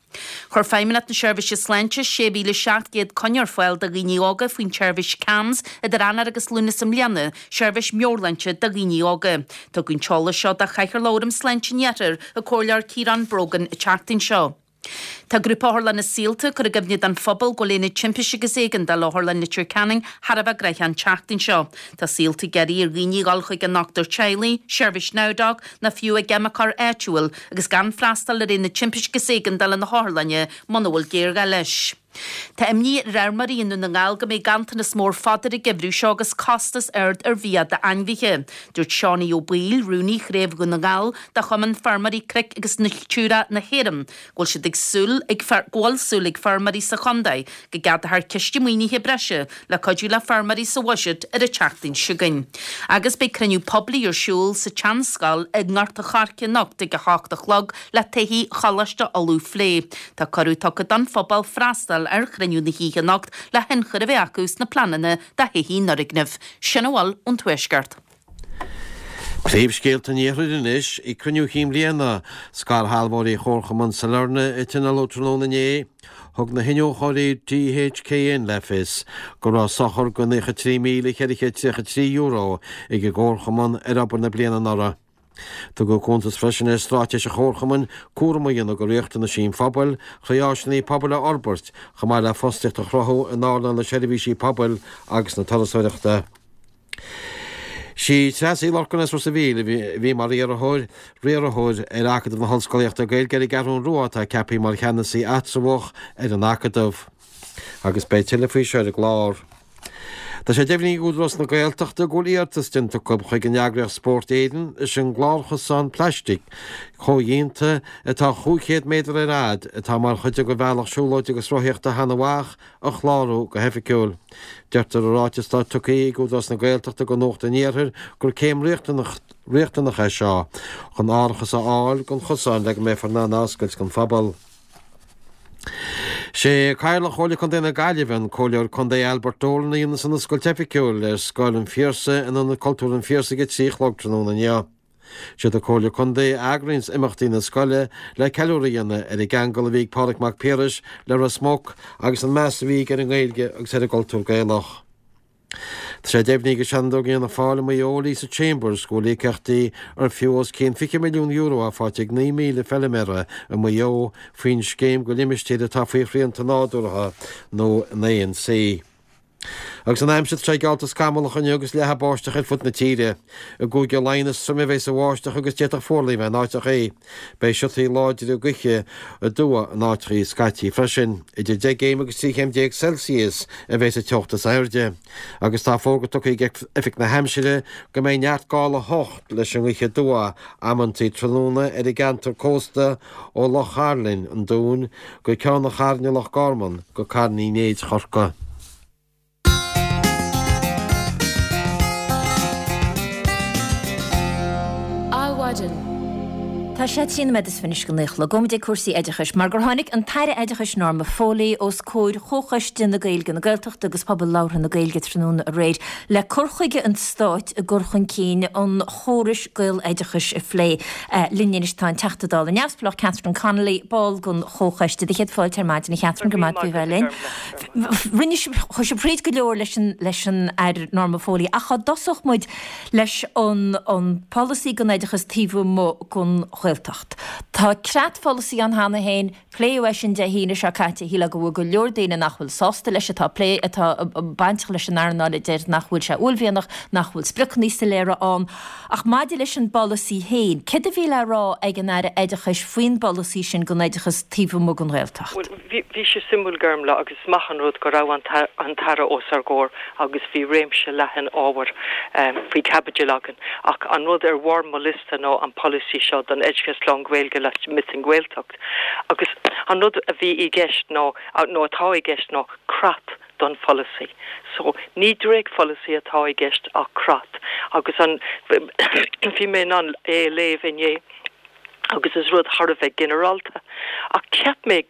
Chur féimimeat na seirbhíse sláinte sé bhíle seacht géad coinnear foiil de rií ága faoin seirbhís Cams a de ranar agus lúna sam leanna, seirbhís Meorlainte de rií ága. Tá gún teola seo a chaichar lóm sláinte neatar a cólear Ciarán Brogan i teachtain seo. Tá grúpa hála na síalta chu a gobhniad an phobal go léna timpise go éigen de láthla na Tír Canning Harbh greith an teachtain seo. Tá síalta geirí ar rií gáilchuig an nachtar Chailey, Seirbhís Nádag na fiú a gemachar éitiúil agus gan freastal a réna timpise go éigen de na hálainne manhfuil géirga leis. Tá imní rairmaríonú na ngáil go mé gantain is mór fadar i gibrú seo agus costas ard ar bhíad de anmhíthe. Dúirt Seánaí Ó Baíl rúnaí chréibh go na ngáil de chumann farmarí cric agus na túra na héirim. Gúil siad ag súl ag gháil súl ag farmarí sa chondaid go gad th ciiste muoiníthe breise le codú le farmarí sa wasiid ar a teachtain siúgain. Agus be cruniú poblí ar siúil sa teanscal ag ngarta charce nacht ag go háach chlog le taihí chalaiste olú flé. Tá carú tucha don phobal freastal ar chriniú na híige nacht le henchar a bheith acús na planana de hihí norignamh. Sinnahil ón tuisgart. Príomhscéalta níochar in isis i cruniú chím líana scar halbóí chórchaman sa lerne i tuna lotróna né, thug na hinneóáirí T H K N lefis go rá sochar go nacha trí míle cheiriche trí euro ag go górchaman ar ab na bliana nara. Tá go contas freisin ar stráte a chórchaman cuairmaíonna go réachta na sín fabal chraáisinaí pobal a Albert chamá le fosteach a chrothú in nála na seirbhísí pobal agus na talasóireachta. Sí tresaí lorcanas ru sa bhíle bhí mar réarthóir réarthóir ar acadamh na honscoíochta gail geirí garún ruá tá cepaí mar cheannaí atsamhach ar an acadamh agus bé tiile faoi seir a glár. Tá sé defhní údras na gailteachta ggóíartas dinta go chuig an neagraíoch sport éidir is an gláchasán pleistic choíonnta atá chuchéad méidir ar rád atá mar chuide go bhealach siúláid agus roiíochtta hanahhaach a chláú go heficiúil. Deirtar aráitistá tucaí údras na gailteachta go nóchta níorthir gur céim réachtanach é seo chun áchas a áil gon chosán le mé far ná náscail gon fabal. sé caiile chola chun déna gaiilehn choleir chun é Albert Dólanna íonna san na scoil teficiúil ar scoil an fiorsa in an cultúr an fiorsa go tríchlogtranúna neo. Siad a chola chun é agrins imachtaí na scoile le ceúíanana ar i gangal a bhíh Pádraig Mac Piaris le a smóg agus an meas a bhí ar an ghailge agus ar a cultúr gailech. Tá sé déimhní go seandó íonna fála maiolaí sa Chambers go lí ceachtaí ar fios cén fiche milliún euro a fáteag ní míle fellimére a maio faoin scéim go limistéad a tá faoíonn náúratha nó an A N C. Agus an aimsead sé galtas camach an agus lethe báisteach ar fut na tíre, a gúige leinas sum bhééis a bháisteach agus déach fórlaí bheith náiteach é, Bei siútaí láidir a guiche a dua an áitrí scatí freisin, idir de géim agus tí chéimdéag Celsius a bhééis a teachtas airde. Agus tá fógad tucha ific na heimsire go mé neart gála hocht leis an guiche dua amantí tróna ar i gantar cósta ó Loch Harlinn an dún go ceann na charne Loch Garman go carnaí néad chorca. Tá sé sin me is finis gonéich le gomdé cuasí éidechas mar gur tháinig an taire éidechas norma fólaí os cóir chochaiste na gailge na gailteach agus pobl láthra na gailge tróna a réid le curchuige an stáit a gurchan cín an chóris gail éidechas i phlé linnéistáin teachtadáil an neamsplach Catherine Connolly ball gon chochaiste d chéad fáil termáid na Catherine go mad bhélinn. Rinne chu se préad go leor leis leis an ar norma fólaí a cha dosoch muid leis an policy gon éidechas tíomh mo gon chhuiltacht. Tá creat policy an hána héin pléú sin de híine se caite híla go bhfuil go leor daine nachhfuil sásta leis atá lé atá baintach leis an airnála déir nachhfuil se úlbhéannach nachhfuil spric níos léire an ach maidir leis an policy héin. Cid a bhí le rá ag an air éidechas faoin policy sin go éidechas tíomh mo an chhuiltacht. Bhí sé simúlgarmla agus machan rud go rah an tara os ar ggóir agus bhí réimse lehan ábhar faoi cabbaide legan ach an rud ar bhharr mo lista nó an policy seo an Edgegas long Gaeilge le mit an Gaeltacht. Agus an rud a bhí i gceist nó nó atá i gceist nó crat don policy. So ní dréig policy atá i gceist a crat. Agus an bhí mé an é léh inné agus is rud Harbheith generalta. A ceap mé gur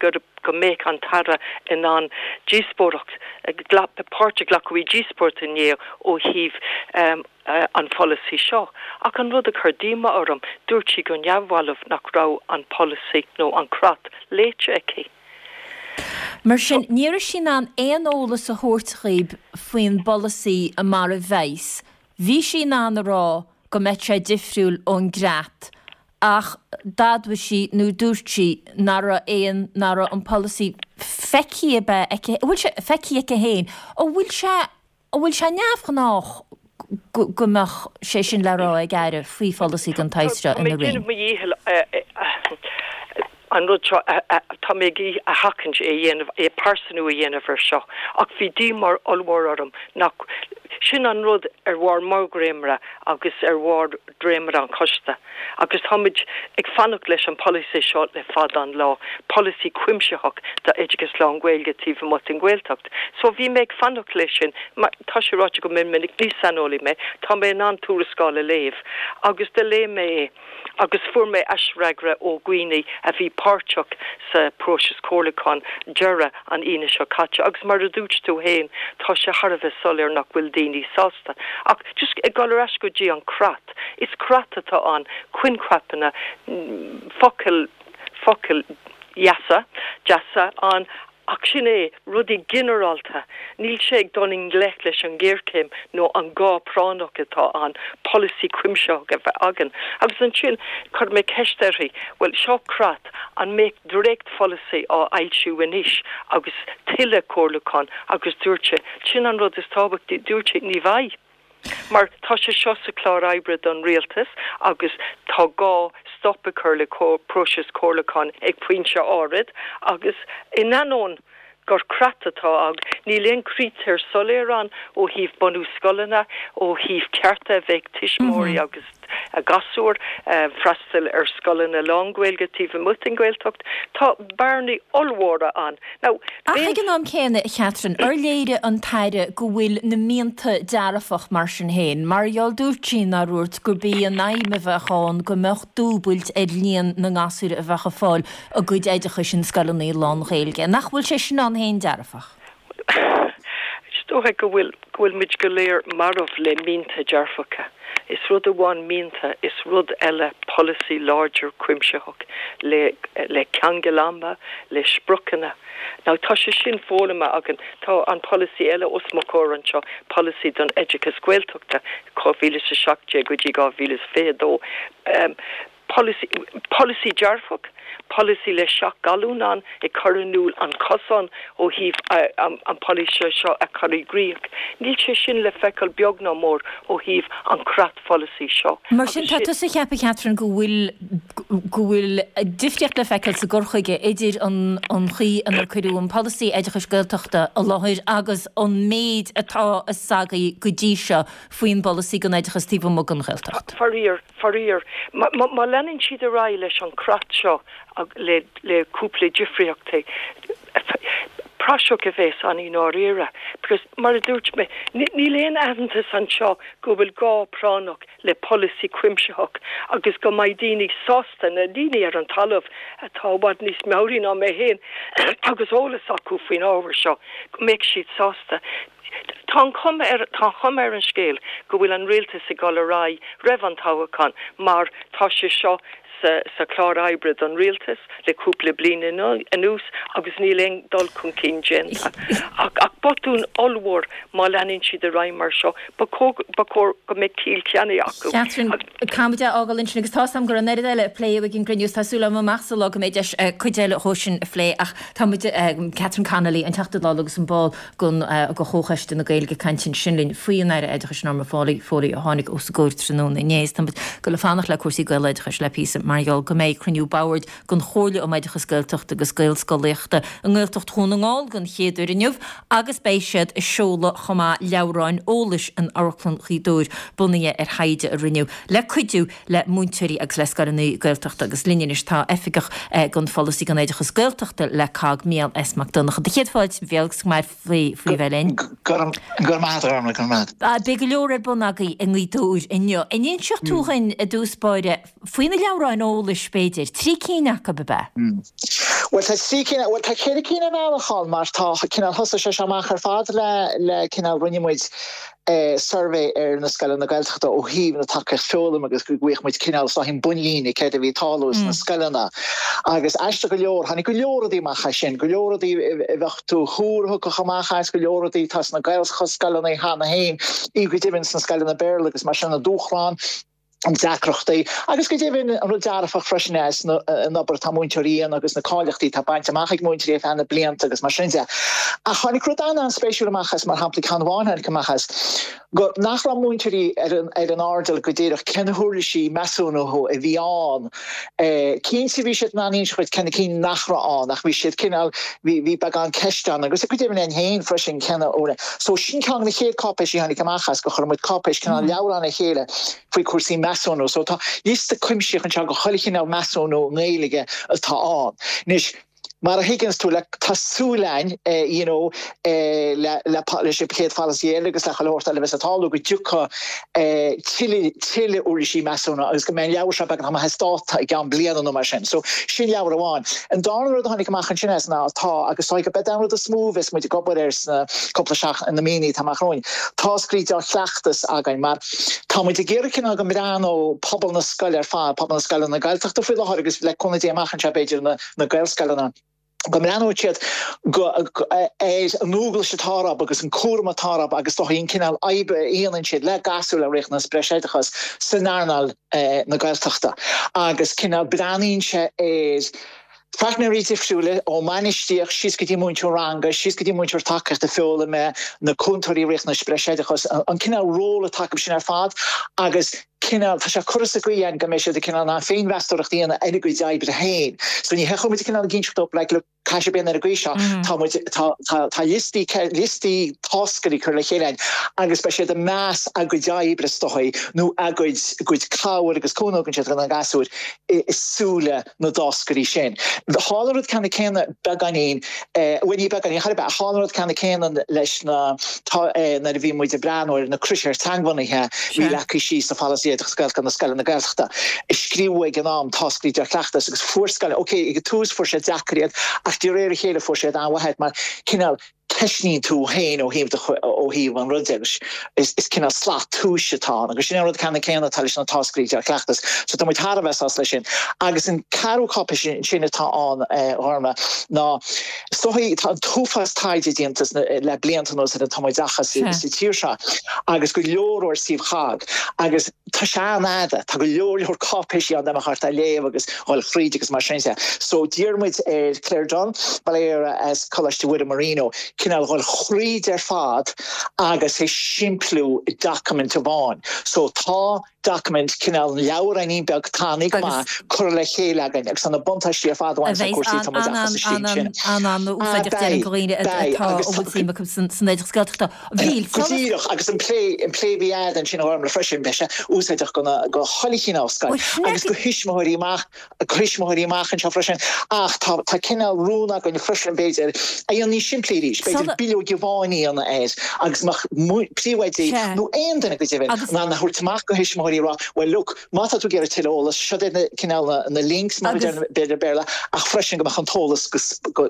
go méid an tara in an G-sportach páirte glacuí G-sport in é ó híh um, uh, an policy seo. Ach an rud a chudíma orm dúirt si go neamhhailh nach rá an policy nó an crat léite aici. Mar sin níir sin an éonolalas a thuirtríb faoin policy a mar a bheis. Bhí sin an rá go met sé difriúil ón grat. Ach dadfu si nó dúirt si nara éon nara an policy feici be bhfuil se feici a héin ó bhfuil se ó bhfuil se neamhchanách gomach sé sin le rá ag gaiire faoi policy an taiste ina ring. An rud tá mé í a hacan é dhéanamh é persanú a dhéanamh seo ach bhí dí mar olmór orm nach sin an rud ar bhar margréimre agus ar bhar dréimre an costa agus táid ag fannach leis an policy seo le fad an lá policy cuimseach de éidegus lá an ghilgatíh mu an ghiltacht so bhí méid fannach leis sin tá sé ráte go min minic níos sanolaí mé tá mé an túrascála léh agus de lé mé agus fuair mé eisregre ó Guinea a bhí páirteach sa próis cólaán deireadh an ine seo caite agus mar a dúirt tú héin tá sé Harbheith solir nach bhfuil daoine sásta ach just ag gáil eis go dtí an crat is crat atá an cuincrapanna focail focail jasa jasa an ach sin é rudí generalta níl sé ag donning lech leis an ggéircéim nó an gá pránach atá an policy cuimseach a bheith agan agus an sin chur mé ceisteirí well seo crat an méid direct policy á ailsiú inis agus tiile cólaán agus dúirte sin an rud is tábhacht dúirte ní bhaid mar tá sé seo sa chlár hybrid an rialtas agus tá gá stoppa chur le próis cólaán ag puinte árid agus in anón gur cratatá ag ní leon crítar soléran ó híh bonú scolanna ó híh cearta bheith tiismóí mm-hmm. agus a gasúr uh, freistal ar scolanna lághilgatíh mutinghiltocht tá barnaí olmhóra an. Now, ben... gan am chéine Catherine ar léire an taire go bhfuil na mianta dearafach mar sin héin, marall dúirtín a ruirt gur bí an naime bheitán go mecht dúbailt ag líon na gasúr a bheitcha fáil a go éidecha sin scolannaí lághilge. Nach bhfuil sé sin an héin dearafach. Stocha go bhfuil go bhfuil mid go léir marmh le mínta dearfacha. Is rud amháin mínta is rud eile policy larger cuimseach le le ceangalamba le sprucanna. Now tá sé sin fólama agan tá an policy eile osmacór anseo policy don éideachas gaeltachta cáhíle sa seachté go dtí gáhíle féadó um, policy policy dearfach policy le seach galúnán i choranúil an cosán ó híh an policy seo a chorígríoch. Níl sé sin le fecail beag ná mór ó híh an crat policy seo. Mar sin tá tusa cheappa Catherine go bhfuil go bhfuil difteocht le fecail sa gorchuige idir an an chuí an chuú an policy éideachas gaeltachta a láthir agus an méid atá a sagaí go dtí seo faoin policy gan éideachas tíomh mo an gaeltacht. Farír farír má lenin siad a rá leis an crat seo le le cúpla difriochta práiseach a bheits an í áíire because mar a dúirt me ní léon aitheantas an seo go bhfuil gá pránach le policy cuimseach agus go maiid daoine sásta na daoine ar an talamh atá bhd níos meabhraí ná mé héin agus ólas acu faoin ábhar seo go méid siad sásta. Tá chum ar tá chum ar an scéal go bhfuil an rialtas i gáil a rá raibh an táhaán mar tá sé seo sa sa chlár hybrid an rialtas le cúpla blin anús agus níling dul chun cin gin ach ach botún olmhór má leanann siad a raim mar seo ba cór go mé cíl ceanna acu. Catherine Camide ágal sin agus tá sam gur an éile lé a gin grniús tásúla má meachsal go méidir chuidéile hósin lé ach tá Catherine Connolly an teachta lá agus an ball gon go chóchaiste na gailge cantin sinlinn faoin air éideachas ná fálaí fólaí a tháinig os gúir tróna nééis tá go le fánach le cuasí goil éideachas le písa marall go méid cruniú Bauard gon chóirle ó méideachas gailteachta agus gail scoléachta an gghailteacht thúnaáil gon chéadúir inniuh agus béisiad is seola chomá leabhráin ólas an orchlan chiúir bunaí ar haide a riniu le chuidú le múnteirí agus les garanú gailteachta agus líis tá efigach gon follasí gan éideachas gailteachta le cág méal es McDonach. De chéadfáid bhéalgus mar faoi bhelén. Gur mátarna gur mád. Be go leor bunagaí in líúir inneo. In éon seocht túchain a dúspáide faoine leabhráin ólas spéidir trí cíineach go be. Well tá sí cinna well tá chéad cinna bhealachán mar tá cinna thosa sé seach ar fád le le cinna runnemuid Uh, survey ar na scaile na gailteachta ó híomh na takeach feolam agus go gcuich muid cinál sa hin bunín i cead a bhí talús na scailena agus eiste go leor hanig go leoradí macha sin go leoradí bhechtú chúrtha go chamachais go leoradí tas na gailcha scailena hána hain í go dtíhann na scailena béirla agus mar sin na dúchrán an dacrochtaí agus go dtíhann an dearafach freisinnéis na nabar tá muinteíon agus na cáileachtaí tá baint amach ag muinteí anna blianta agus mar sinse a chanig crudána an spéisiú amachchas mar hampla canháin amachchas go nach ra muinteí ar an ar an ardal go ddéireach centhúrisí meúnaú a bhí an cén si bhí siad naíon chuid cena cí nachrán ach bhí siad cinál bhí bag an ceistán agus go dtíhann an héin freisin cena óra so sin ceang na chéad cápéis í hanig amachchas go chur muid cápéis cinál leabhar anna chéile faoi cuasaí meúnú so tá is de cuimsíoch an se go cholichin á meúnú ngéige atá an. Nis mar a higgins tú le tasúlein you know le le partnership chéad fallaíile agus le chalóirta le vesatáú go dúcha tiile tiile urisí meúna agus go mé leabhar se bag ha hetáta ag gan blianana nó mar sin so sin leabhar amháin an dáir a tháinig amachchan sin ná tá agus táid go bedam a smúvis mu gobar ar na coppla seach in na míní táachróin tá scríte chleachtas again mar tá mu ggéircin a go mirán ó pobl na scoile ar fá pobl na scoile na gailteachta fuil agus le chunadí amachchan se beidir na na gailscoilena go meanú siad go é an núgal se tárab agus an cuama tárab agus do híon cinál aibe íanann siad le gasú le réich na spreisiidechas sanarnal na gailteachta agus cinál braín se é Fachnarí tifsúle ó manistíoch síos go dtí múintú ranga, síos go dtí múintúir takeach de fiúla me na cúntarí réich na spreisiidechas an cinál róla take sin ar fad agus cinál tá se chusa go dhéan go méisi de cinál ná féin vestorach díana eile go daibre hain. So ní hecho mit cinál ginseop le le caiise ben ar a gcuise tá listí listí toscarí chur le chéilein agus be sé de meas a go daibre stochaí nó aguid goid cáir agus cónagann sé an gasúir isúla na doscarí sin. The Hollywood can céna beganín when í beganí Har Hollywood can céan leis na na bhí muid de breanúir na cruisiir tanghanithe hí lecu sí sa fallaí scail gan na scaile na gailteachta. Is scríú ag an am tascaí de chleachtas agus fuórscaile, okay, ag túús for sé deachríad ach dí réir chéile for sé an wahead mar cinál Keisní tú hain ó híim ó híh an rudegus is is cinna slá túisetá agus sin rud canna céanna tal na tascrí ar chleachtas so tá muid tar bheits lei sin agus in carú coppa sin sinna tá an orna ná stoí tá túfas taide díantas le bliantanós a tá dachas sa tíir se agus go leorúir síomh chaag agus tá se náda tá go leorúir copisi an dem charta léh agus áil chríidegus mar sinse so díirmuid ar Claire John baléire as College de Widow Marino cinál gáil chríd ar fad agus é siimplú document bháin. So tá document cinál leabhar an íbeag tánig má chur le chéile agan ag sanna buntaistí ar fadháin sa cuasí tá deachas sa sin sin. An úsáidir dean goíine atá óbhfuil agus san éidir scailteachta. Bhíl Cosíireach agus an plé an plébiad an sin orm le freisin beise úsáidir gona go cholichin á scail agus go hisismóirí amach chuismóirí amach an se freisin ach tá cinál rúna go freisin béidir a dhéon ní siimplíéis beidir bilú gibháí anna éis agus príhaidí nó aon duna go dtíhann ná na thuirtamach go hisismóirí rá well look mata tú geir tileolalas se cinál na links má beidir béla ach freisin go mach an tólas go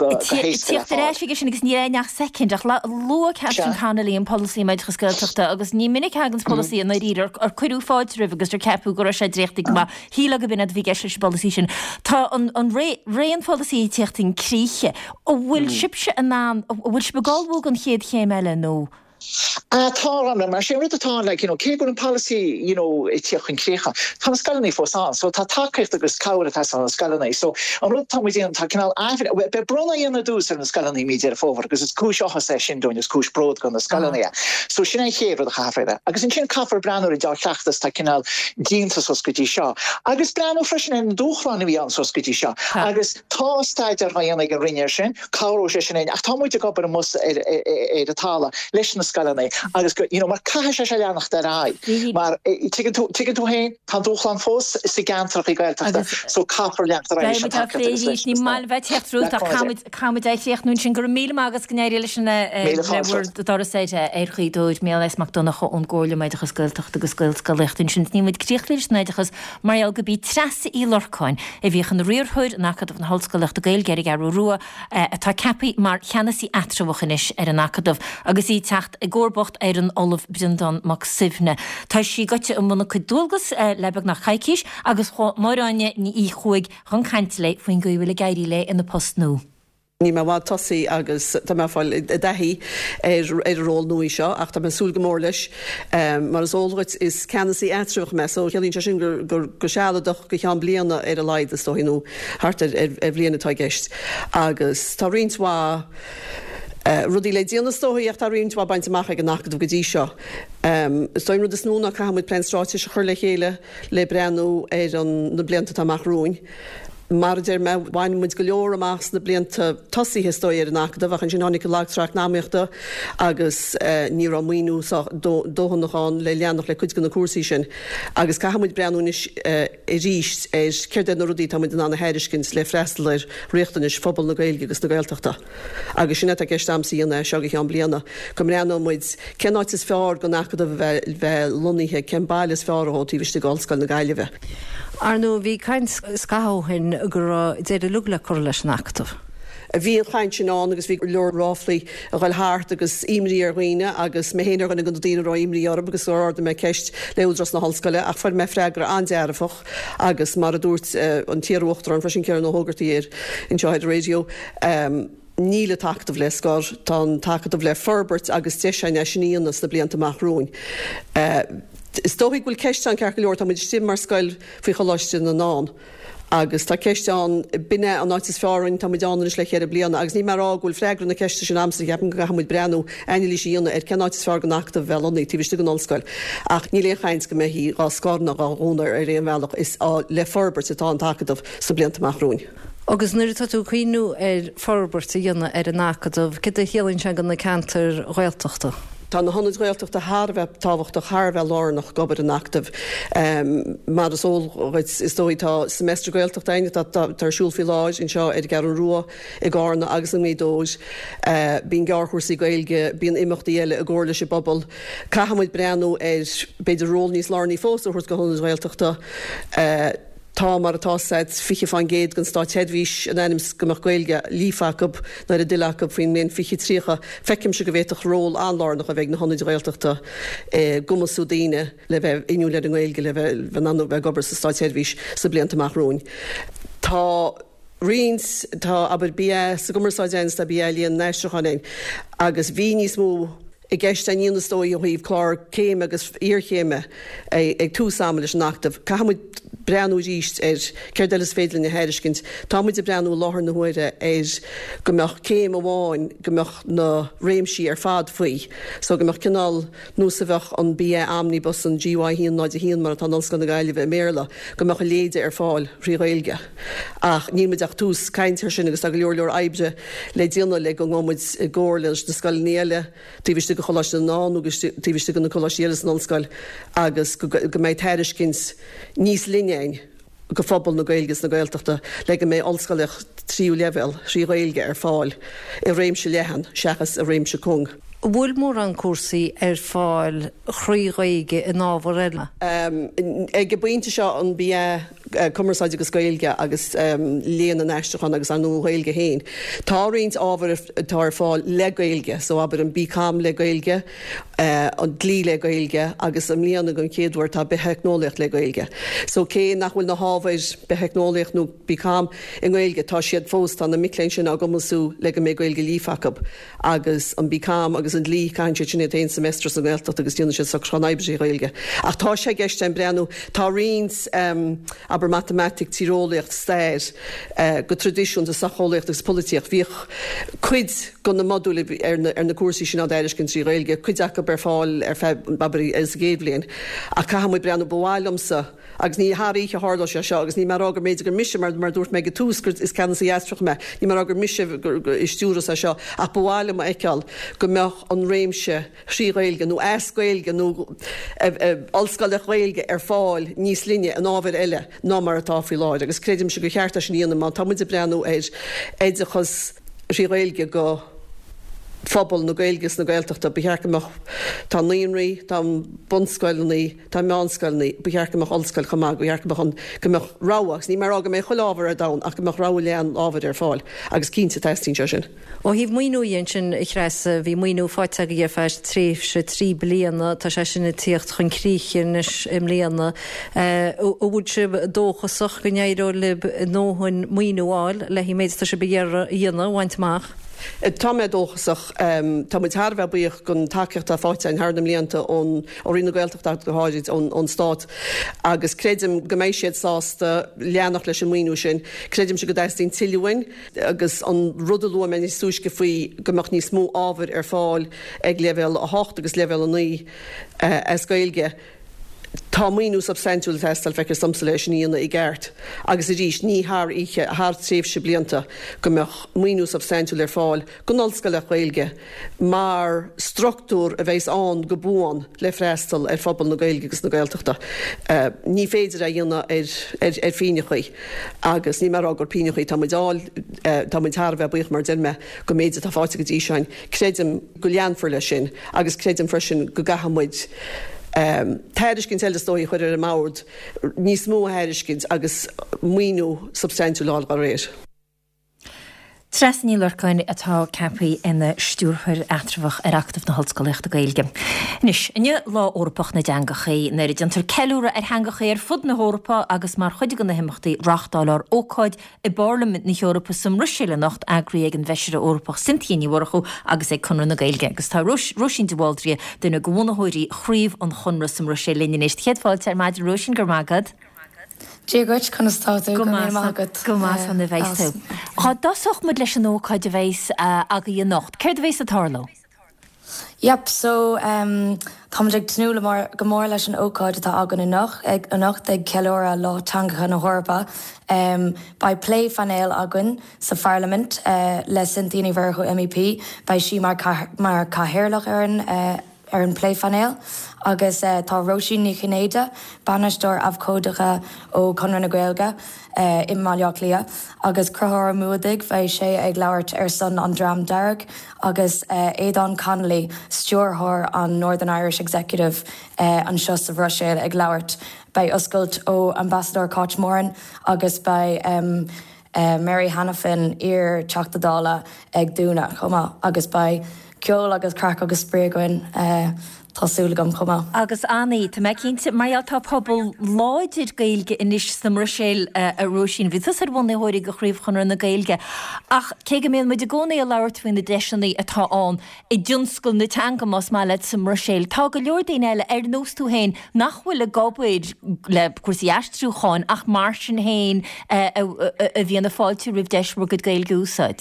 Tíochttaréis sin agus ní nach second ach lu cean canalí an policy meid scailteachta agus ní minic hagans policy an íidir ar cuiú fáid rih agus tar ceapú go sé dréchtig má híla go binna bhí geis policy sin tá an réon policy tíochttaí críe ó bhfuil sibse an ná bhfuil se beáilhú an chéad chéim eile nó. Tá an mar sé ru atá le cé gon an policy i tíoch an clécha Tá na scalaní fós an so tá takecht agus cáir atá an scalaní so an ru tá díon tá cinál be brona dhéanana dús ar na scalaní míidir a fóver agus is cúiseocha sé sin doin is cúis brod gan na scalaní so sin é chéad a chafreide agus in sin caafar breanú i dá chleachtas tá cinál dínta soscutí seo agus breanú freisin an dúchrána bhí an soscutí seo agus tá staidir ra dhéanana go rinneir sin cáú sé sin ach tá muide go mus ar a tála leis na scalanna agus go mar cai se se leannach de ra mar tu tú hen tan dúchlan fós si gantrach i gailta so capar leach ní mal bheit techtú chamid éithleocht nún sin gur mí agus gnéir lei sinna doráide éirchaí dúid mé leis mac donnacha ón ggóla meid agus scoilteach agus scoil go lechtún sin nímuid críochtlíir snéidechas mar go bí trasa í lorcáin a bhíchan riorthúid nachad an hallscoilecht a gail geir garú ruaa atá cepaí mar cheanasí atrahchanis ar an nachadmh agus í techt i ggóbocht ar an Olaf Brendan mac sibhne. Tá sí goite an muna chudulgus lebeg nach chaicíis agus máráine ní í chuig chun chaint le faoin gohfuil gaiirí le in na post nó. Ní me bhá tosaí agus tá fáil dehí ar ról nuí seo ach tá súl gomór leis mar as óhait is ceanasí étrúch me so chelín sin gur go sealadach go chean bliana ar a leid is tóhinú hart ar bblianatá gist agus tá rionshá Uh, rudí le díana tóíocht a rionn baint amach ag an nachad go dtí seo. Um, Stoim rud is núna chahamid plenstráte se chur le chéile le brenn ar an na blianta amach rúin. Mar der me bhain muid go leor amach na blianta tosaí históir an nachad bhachan sin hánig go lágtraach náíochta agus uh, ní ramíú dóhannaáin le leannach le chuid go na cuasaí sin. agus chahamid breanúnis uh, i ríist ar céir na rudí táid an anna heidircins le freistal riochttanis fphobal na gailge agus na gailteachta. Agus sinna a gist amsaíanana seo go an bliana. Go réanú muid cenáid is fear go nachad a bheith loníthe cen baillas fearrá tíhiste gáilscail na gaiileh. Arnú bhí caiint scathhin gur déidir lugla chu leis nachtamh. A bhí an chaint sin an agus bhí leor ráflaí a bhil háart agus imrí ar ghuioine agus mé héanaar ganna go dtíine rá imrí orb agus áda me ceist leúdras na hallscoile ach fuil me freigra andearafach agus mar a dúirt an tíarhachtar an freisin cear na hógartaí ar in seáid radio. Um, Níle tachtah le scar tá tachtah le Ferbert agus teisiine sinníonas na blianta amachrún. Uh, Is tóigh bhfuil ceiste an ceir leor tá muidir sim mar scoil faoi choláiste na ná. Agus tá ceiste an bine an áitis fearin tá muidáis le chéir blianana, agus ní mar ágúil freigra na ceiste sin amsa ceapan go chamuid brenn einlí síonna ar cenáitis fear go nachta bhenaí tíhiste go nóscoil. Ach ní léchains go méhí á scarna á rónar ar réon bhealach is á le Ferbert atá an takeadmh sa blianta amachrún. Agus nuair tá tú chuoinú ar Ferbert a dhéanana ar an nachadmh, cid a chéalann se gan na cantar ghailteachta. Tá na honnaid réalteach a Harbheith táhacht a Harbheith lánach gobar an active. Um, mar is ól is dóí tá semestre réalteach daine tar siúlfií láid in seo ar gar an ruá i gána agus an médóis. Uh, bín garchúsaí gailge, bín imachtaí eile a ggóir leis i bobbal. Cahamid brenn ar beidir ról níos lánaí fós chuirt go honnaid réalteachta. Uh, Tá mar atá said fiche fan géad gan stát hedvís an enim gomach gailge lífacab na a dilacab faoin mén fiche trícha fecim se go bhéach ról anlánach a bheith na honnaid réalteachta eh, gumasú daine le bheith inú le an gailge le bheith an bheith gobar sa stát hedvís sa blianta amachrún. Tá rins tá aber bí sa gomaráidéins tá bí líon neistechannéin agus bhí níos mú I gceist an íon stóí ó híomh chlár céim agus íorchéime ag túsáama leis nachtamh. Cahamid breanú ríist ar ceir delas féidir na heiriscint, támuid a breanú láthar na huaire ar gombeach céim amháin gombeach na réimsí ar fad faoi. So gombeach cinál núsa bheith an bí amní bus an G Y híon náid a híon mar an anscan na gaiileh méla, gombeach a léide ar fáil rí réilge. Ach nímuid ach tús caiintear sin agus a go leor leor aibre le díanana le go ngomid ggóir leis na scailnéile, tíbhiste go choláiste ná agus tíbhiste go na choláisialas an anscail agus go méid heiriscins níos linnéin go fphobal na gailgus na gailteachta le go méid olscailach tríú level sí réilge ar fáil i réimse lehan seachas a réimse cung. Bhfuil mór an cuasaí ar fáil chríghige in ábhar eile? Um, ag go buinte seo an bí cumarsáide agus gailge agus um, léana an eisteachán agus an nóhailge héin. Tá réint ábhar tar fáil le gailge, so aber an bícam le gailge, uh, an dlí le gailge agus an líana an céadúir tá betheicnólacht le gailge. So cé nach bhfuil na hábhaid betheicnólacht nó bícam in gailge tá siad fós tá na miléin sin a gomasú le go mé gailge lífacab agus an bícam agus an lí caiinte sin éon semestre san ggéilteach agus dtíanana sin sa naibrí réilge. Ach tá sé gceist an breanú tá rins um, aber matematic tírólaocht stéir uh, go tradiisiún a sachálaocht agus polítíocht bhíoch chuid go na modúla ar na, na cuasaí sin á d'éiriscin trí réilge, chuid acha ar fáil ar fe babí is géadblin. A cha mu breanú bháilmsa agus ní háíe hádá se seo, agus ní mar agur méidir gur mis mar mar dúirt meige túsgur is cean sa éstruch me, ní mar agur mis istúras a seo a bháile a eiceal go meach an réimse síréilge nó escuilge nó allscaile réilge ar fáil níos linne an ábhar eile ná mar atá fi láid, agus créidim se go cheartta sin íana má tá muidir breanú éid éidechas síréilge go fphobal na gailgus na gailteachta behearcamach tá líonraí, tá bunscoilnaí, tá meánscoilnaí, behearcamach allscoil chumá, behearcamach an gomach ráhaach, ní mar aga mé cholábhar a dam ach gomach ráha lean ábhar ar fáil, agus cínta testín sin. Ó híh muoúíonn sin chreis bhí muoú fáite go dhéar tríh se trí bliana tá sé sinna tíocht chun críchinis im léana ó bhúd si dóchasach go néiró lib nóhain muoúáil le hí méid tá se behéar íana bhaintach. Tá mé dóchasach tá mu thbeh buoch gon takeocht a fáte an hardam líanta ón orína gailteach go háid ón stát, agus créidim goméis siad sásta leannach leis an muoú sin, créidim se go déistín tiúin, agus an rudalú me ní súis go faoi gomach ní smó ábhar ar fáil ag level a hácht agus level a ní as gailge. Tá muoú substantiúil testal feiceir samsaléis íonna i gceart, agus i ríis ní thar ihe thar tréh se blianta go meach muoú substantiúil ar fáil go nolscail a chuilge, mar struchtúr a bheits an go búan le freistal ar fphobal na gailge agus na gailteachta. Ní féidir a dhéanana ar fínechaí, agus ní mar agur pínechaí tá muidáil tá mu thbheith buoch mar denme go méide tá fáte go dtí sein, créidim go leanfar lei sin, agus créidim freisin go gahamid Um, Teidircinn teile dóí chuir ar a mád níos mó heidircinn agus muoú substantiúil á réir. Tres ní lorcain atá capaí ina stúrthir atrafach ar actah na hallscoileachta gailge. Nis, inne lá orpach na deangachaí na idir ceúra ar hangachaí ar fud na Hórpa agus mar chuide gan na himachtaí rachtáil ar ócáid i Barlament na Eorpa som Ruisiile nacht agraí ag an bheisiire orpach sintíí warchu agus ag chunra na gailge, agus tá Rusin de Waldria duna gomhnathirí chríomh an chunra som Ruisiile linnéis cheadfáilte ar maidir Rusin gur mágad. Díagurt chun stáú go mágad go más an na bhéistú. Tá dasach mu leis an óáid a bhééis a go dhéon nocht. Céir a bhééis a táló? Yep, so um, táidir tnúla mar go mór leis an óáid atá agan in nach ag an nacht ag ceóra látanga na Hórpa um, ba play fanéil agan sa Parliament uh, le Sintíní Bharchu M E P ba si mar mar cahéirlach ar an uh, ar an play fanéil agus uh, tá Róisín ní Chinnéide banistóir abhcódacha ó Conradh na Gaeilge uh, i Maileach Lia agus cruthóir múdig bheith sé ag labhairt ar son an Dram Darg agus uh, Aidan Connolly stúrthóir an Northern Irish Executive uh, an seo sa Bhroiséil ag labhairt bei oscailt ó Ambassador Cáit agus bei um, uh, Mary Hanafin ar teachtadála ag dúna chumá agus bei ceol agus crack agus spréagain uh, tásúla gom chumá. Agus Annaí, tá me cinnte mar tá pobl láidir gailge inis sa Ruisiil a Róisín, bhí ar bhna hóirí go chríomh chunra na gailge. Ach cé go mé mu de gcónaí a leirtfuoin na deisinaí atá an i dúnscoil na teanga más má le sa Ruisiil. Tá go leor daoine eile ar nós tú hain nach bhfuil a gobhaid le cuasaí eistrúcháin ach mar sin hain a bhí na fáilte rih deismú go gailge úsáid.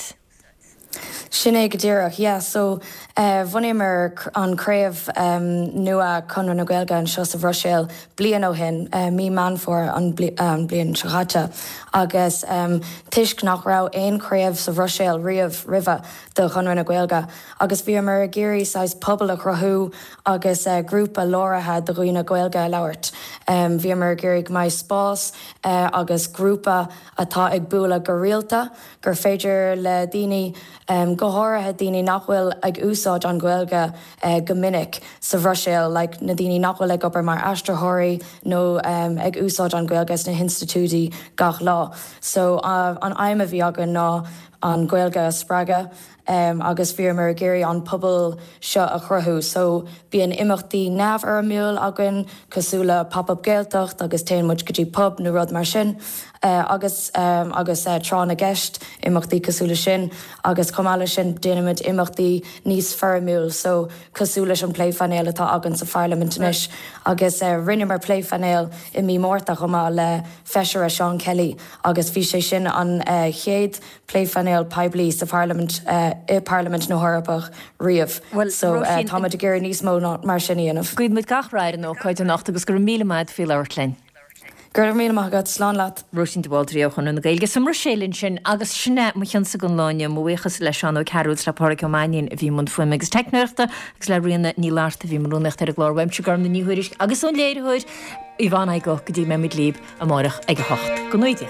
Sinné go ddíireach, yeah, so uh, bhaimar anréamh um, nua Conradh na Gaeilge an seo sa Bhroiséil blian ó hin, uh, mí man for an bli, um, blian sechatte, agus um, tuisc nach rá éon créamh sa Bhroiséil riamh riva do Conradh na Gaeilge, agus bhí mar a géirí sais pobl a chrathú agus uh, grúpa láirithe do Roí na Gaeilge labhairt. Um, bhí mar géirí mai spás uh, agus grúpa atá ag bualadh go rialta, gur féidir le daoine Um, go háirithe daoine nachhfuil ag úsáid an Gaeilge uh, go minic sa Bhroiséil, like, na daoine nachhfuil ag obair mar aistrathirí nó um, ag úsáid an Gaeilge na institútaí gach lá. So uh, an aimime bhí agan ná an Gaeilge sppraga um, agus bhí mar géirí an pobl seo a chruthú. So bíon imachtaí neamh ar miúil agan cosúla pop-up Gaeltacht agus téan muid go dtí pub nó rud mar sin. Uh, agus um, agus uh, trán a gceist imachtaí cosúla sin, agus comála sin déanaid imachtaí níos fearmiúil, so cosúla an pléifanéil atá agan sa Parliament inis, agus uh, rinne mar pléifanéil i mí mórta chumá le feisiir a Seán Kelly, agus bhí sé sin an uh, chéad pléifanéil mail peblií sa Parliament uh, i Parliament nó Harpach riamh. Well, so uh, tá de gur níos mó mar sinníanamh. Cuid mud gachráir nó chuid an nacht agus gur míle maid fi leirtlein. Gur mí agad slán leat. Rosin de Waldríochan na gailge sam Rosélinn sin agus sinne mu chan sa gon láine mhuichas leis an ó Carúils le Parc Omainin a bhí mun fuim agus techneirta agus le rianna ní láirta bhí marúnacht ar a glár weimse garm na níhuiiris agus ón léirhuiir i bhana go go dtí me mid líb a marach ag a hocht. Go nuide.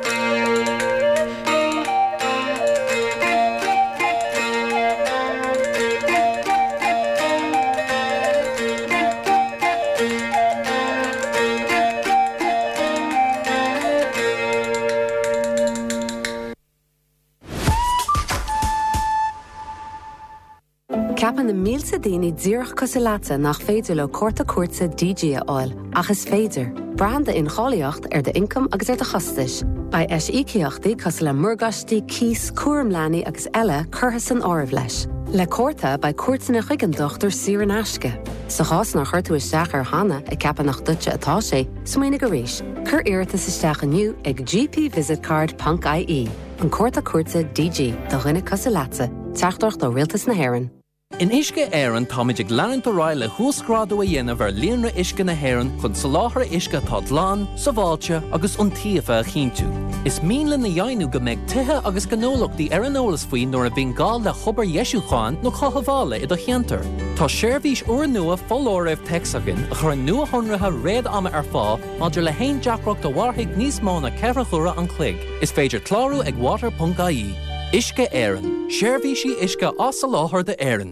Ceapan na mílsa daoine díreach cos a láta nach féidir le córta cuatsa D G áil, achas féidir. Branda in chálaíocht ar de income agus ar de chostais. Ba eis íceochtaí cos le murgastí cís cuam leanaí agus eile curthas an áibh leis. Le córta ba cuairtainna chuigean dochtar siar an aisce. Sa chás nach chuirtú isteach ar hana a ceapan nach dute atá sé, smaoine go ríis. Cur iartas isteach aniu ag g p visit card dot I E. An córta cuatsa D G do rinne cos a láta, teachtarach do rialtas na hÉireann. In isce éireann táiméid ag leann do ráil le thuascrádu a dhéanamh ar líonra isce na hÉireann chun sa láthair isce tá dlán, sa bháilte agus an tíomha a chinntiú. Is míle na dhéanú go méid tuthe agus gnólachtaí ar an ólas faoi nuair a bhíon gáil le chobar Ieisúcháin nó chothabhála i do cheantar. Tá seirbhís uair nua fóláireamh texagan a chur nua honratha réad ama ar fá maidir le haon deacracht do bharthaigh níos mó na ceithreachúra an chloig. Is féidir clárú ag water dot I E. Isce éireann. Seirbhísí isce as sa láthair de éireann.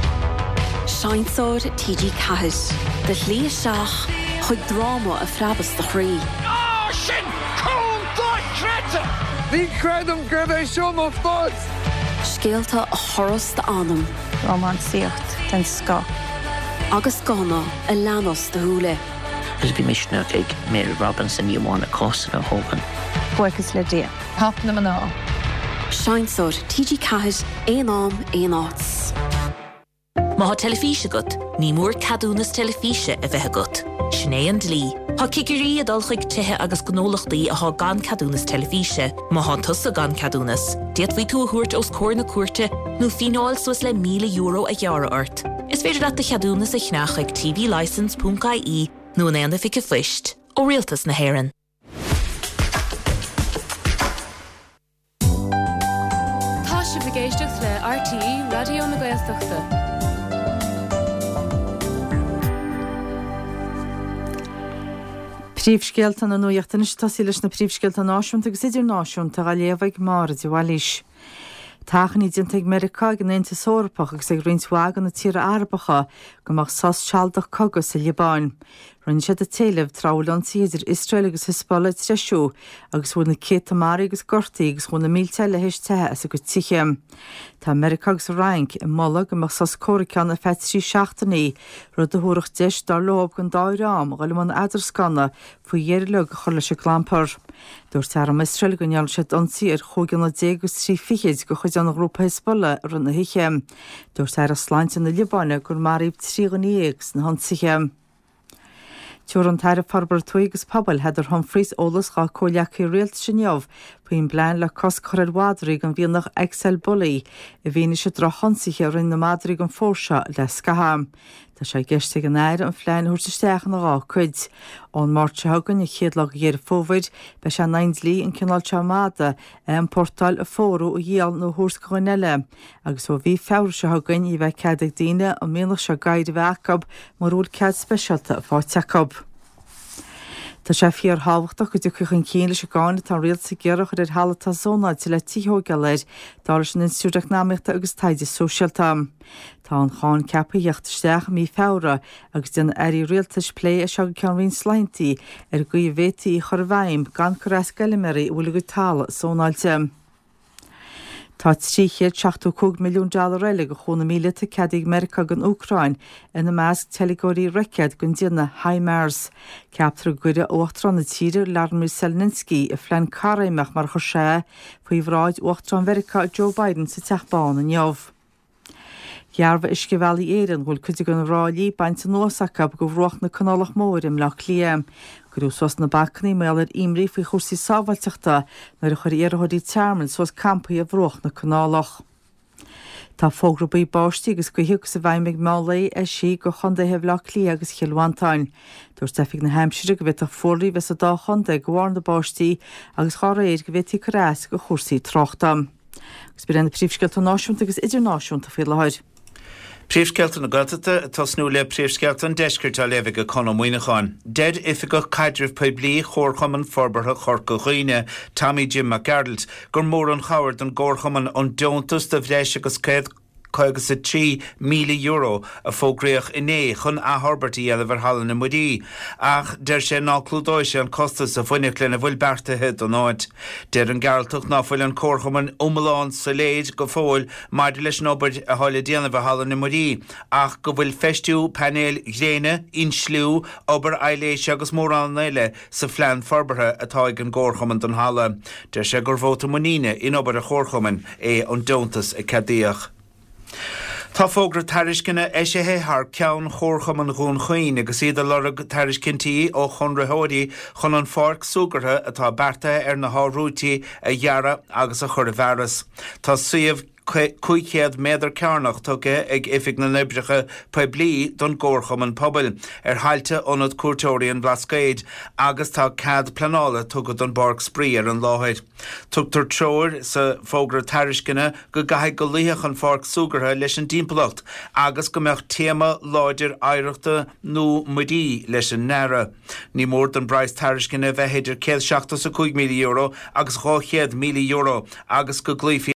Seinsóir T G Cahis, de lí seach chuig dráma a freabas de chrí. Oh, sin! Cún dóid creta! Bhí credum gur é seo má fós! Scéalta a choras de anam. Romansíocht den sco. Agus gána a leanos de húle. Gus bhí misisna ag Mary Robinson i bhána cósan a hógan. Buchas le dia. Hapna man á. Seinsóir T G Cahis, éon am, éon áts. Má ha telefíse gut, ní mór cadúnas telefíse a bheithe gut. Sinné an dlí. Ha cigirí a dul chuig tuthe agus gnólachtaí a ha gan cadúnas telefíse, má ha tusa gan cadúnas. Diad bhí tú a thuairt os cór na cuairte, nó fináil suas le míle euro a gheara ort. Is féidir dat de cadúnas a chnach ag t v license dot I E nó an éana fiche fist, ó rialtas na hÉireann. Tá si bhgéisteach le R T E Radio na Gaeltachta. Príomhscéalta na nuachtainna tasí leis na príomhscéalta náisiúnta agus idir náisiúnta a léamhaigh mar dihailís. Táchan í dianta America gan éanta sórapach agus ag roinnthágan na tíre arbacha go mach sás sealdach cogus sa Libáin. Rinn siad a téileh trálansaí idir Israel agus Hezbollah treisiú agus bhfuil na cétamara agus gortaí agus bhfuil na mílte le héis tethe as a go tiche. Tá America agus Rank i molla go mach sás córicán a fetrí seachtaí rud a thuach deis dar lob gan dáirám gáil man idirscanna faoi dhéirle go chola se glampar. Dúirt am Israel go neall siad ansaí ar chógan na dégus trí fichiid go chuid an grúpa Hezbollah run na hiche. Dúirt ar a sláinte na Libáine gur maríb trí gan íegs na hansiche. Tuair an taire farbar tuigus pobl heidir Humphreys ólas gá cóleachí réalt sinneamh faoin blein le cos choir wádrií an bhíon nach Excel Bully i bhíine se dro hansaige ar rin na madrií an fórsa le scaha. Tá sé geiste an éir an phléin thuirtaisteach na gá cuid. Ón máirte hagan i chéadlach dhéar fómhaid be se naint lí an cinál teamada an portáil a fórú ó dhéal nó thuarscoin eile, agus ó bhí feabhar se hagan i bheith ceadaigh daine an méanach se gaiid bheacab mar úl cead speisialta fáteacab. Tá sé fiar háhachtach go dú chuchan cían leis gáinna tá rialt sa ggéireach ar hallatá zónáid le títhógaléir dá leis an instúireachnáíochta agus taide sosialta. Tá an cháin cepa dheachtasteach mí febhra agus den airí rialtas lé a se cean rion slaintí ar go bhétaí chur bhaim gan choras gaiimirí bhfuil go tála zónáilte. Tá tríchéad seachtú milliún dollar eile go chuna míle ceadaigh America gan Ucrain ina measc telegóí recead gon díanana HIMARS. Ceaptar guide óchtran na tíre Vladimir Zelensky i phlein caréimeach mar chu sé faoi bhráid óchtran America Joe Biden sa teachbáin an neamh. Gearbh is go bhelaí éan bhfuil chuide go rálaí baint an nósacha go bhroch na canálach mór im lech lia. Gurú sos na bacnaí méall ar imrí fao chósaí sábhailteachta nar a chuir iarthaí tearmann sos campaí a bhroch na canálach. Tá fógrabí báistí agus go hiúg sa bhaimig málaí a sí go chunda heh lech lí agus chiilhaáin. Dúir stefik na Hampshire go bhit a fólaí ves a dá chunda go bhhair na báistí agus chara éir go bhití choráis go chósaí trochtam. Gus bí an príomhsceilta náisiúnta agus idirnáisiúnta fé lehaid. Príomhsceilta na Gailteachta tosnú le príomhsceilta an deiscirt a leh go Conamhaoineáin. Dead ifiga caidrih poiblí chórchaman forbartha chorca chuoine Tommy Jim McGarrett gur mór an chabhart an gcórchaman an deontas de bhreis agus céad chugus a trí míle euro a fógréoch iné chun a Harbertí eile bhar hallan na mudí. Ach der sé náclúdóise an costas a bhainnig lena bhfuil bertathe don áid. Der an gealtach náfuil an córchaman umláán sa léid go fóil maidir leis nóbert a hála déanana bhar hallan na mudí. Ach go bhfuil festú panéil gréine in slú obair eiléis agus mórán eile sa phlean forbartha atá ag an gcórchaman don hala. Der sé gur bhóta muíine in obair a chórchaman é an deontas a cadíoch. Tá fógra tariscinna éisithe th ceann chórcham an gún chuoin agus iad a lorug tariscintíí ó chunrathóirí chun an fárc súgartha atá berta ar na hárútaí a dhearra agus a chur a bheras. Tá suíomh cuicéad méidir cearnach tucha ag ifig na nibrecha poiblí don gcórcham an pobl ar hailte ónad cuairteoirí an Blascéid agus tá cad planála tugad don Borg Sprí ar an láthid. Tugtar treoir sa fógra tariscinna go gaithigh go líoch an fárc súgartha leis an timpeallacht agus go mbeadh téama láidir áireachta nó mudí leis an nera. Ní mór don brais tariscinna bheith idir céad seachtas a cinque míle euro agus dhá chéad míle euro agus go gluifií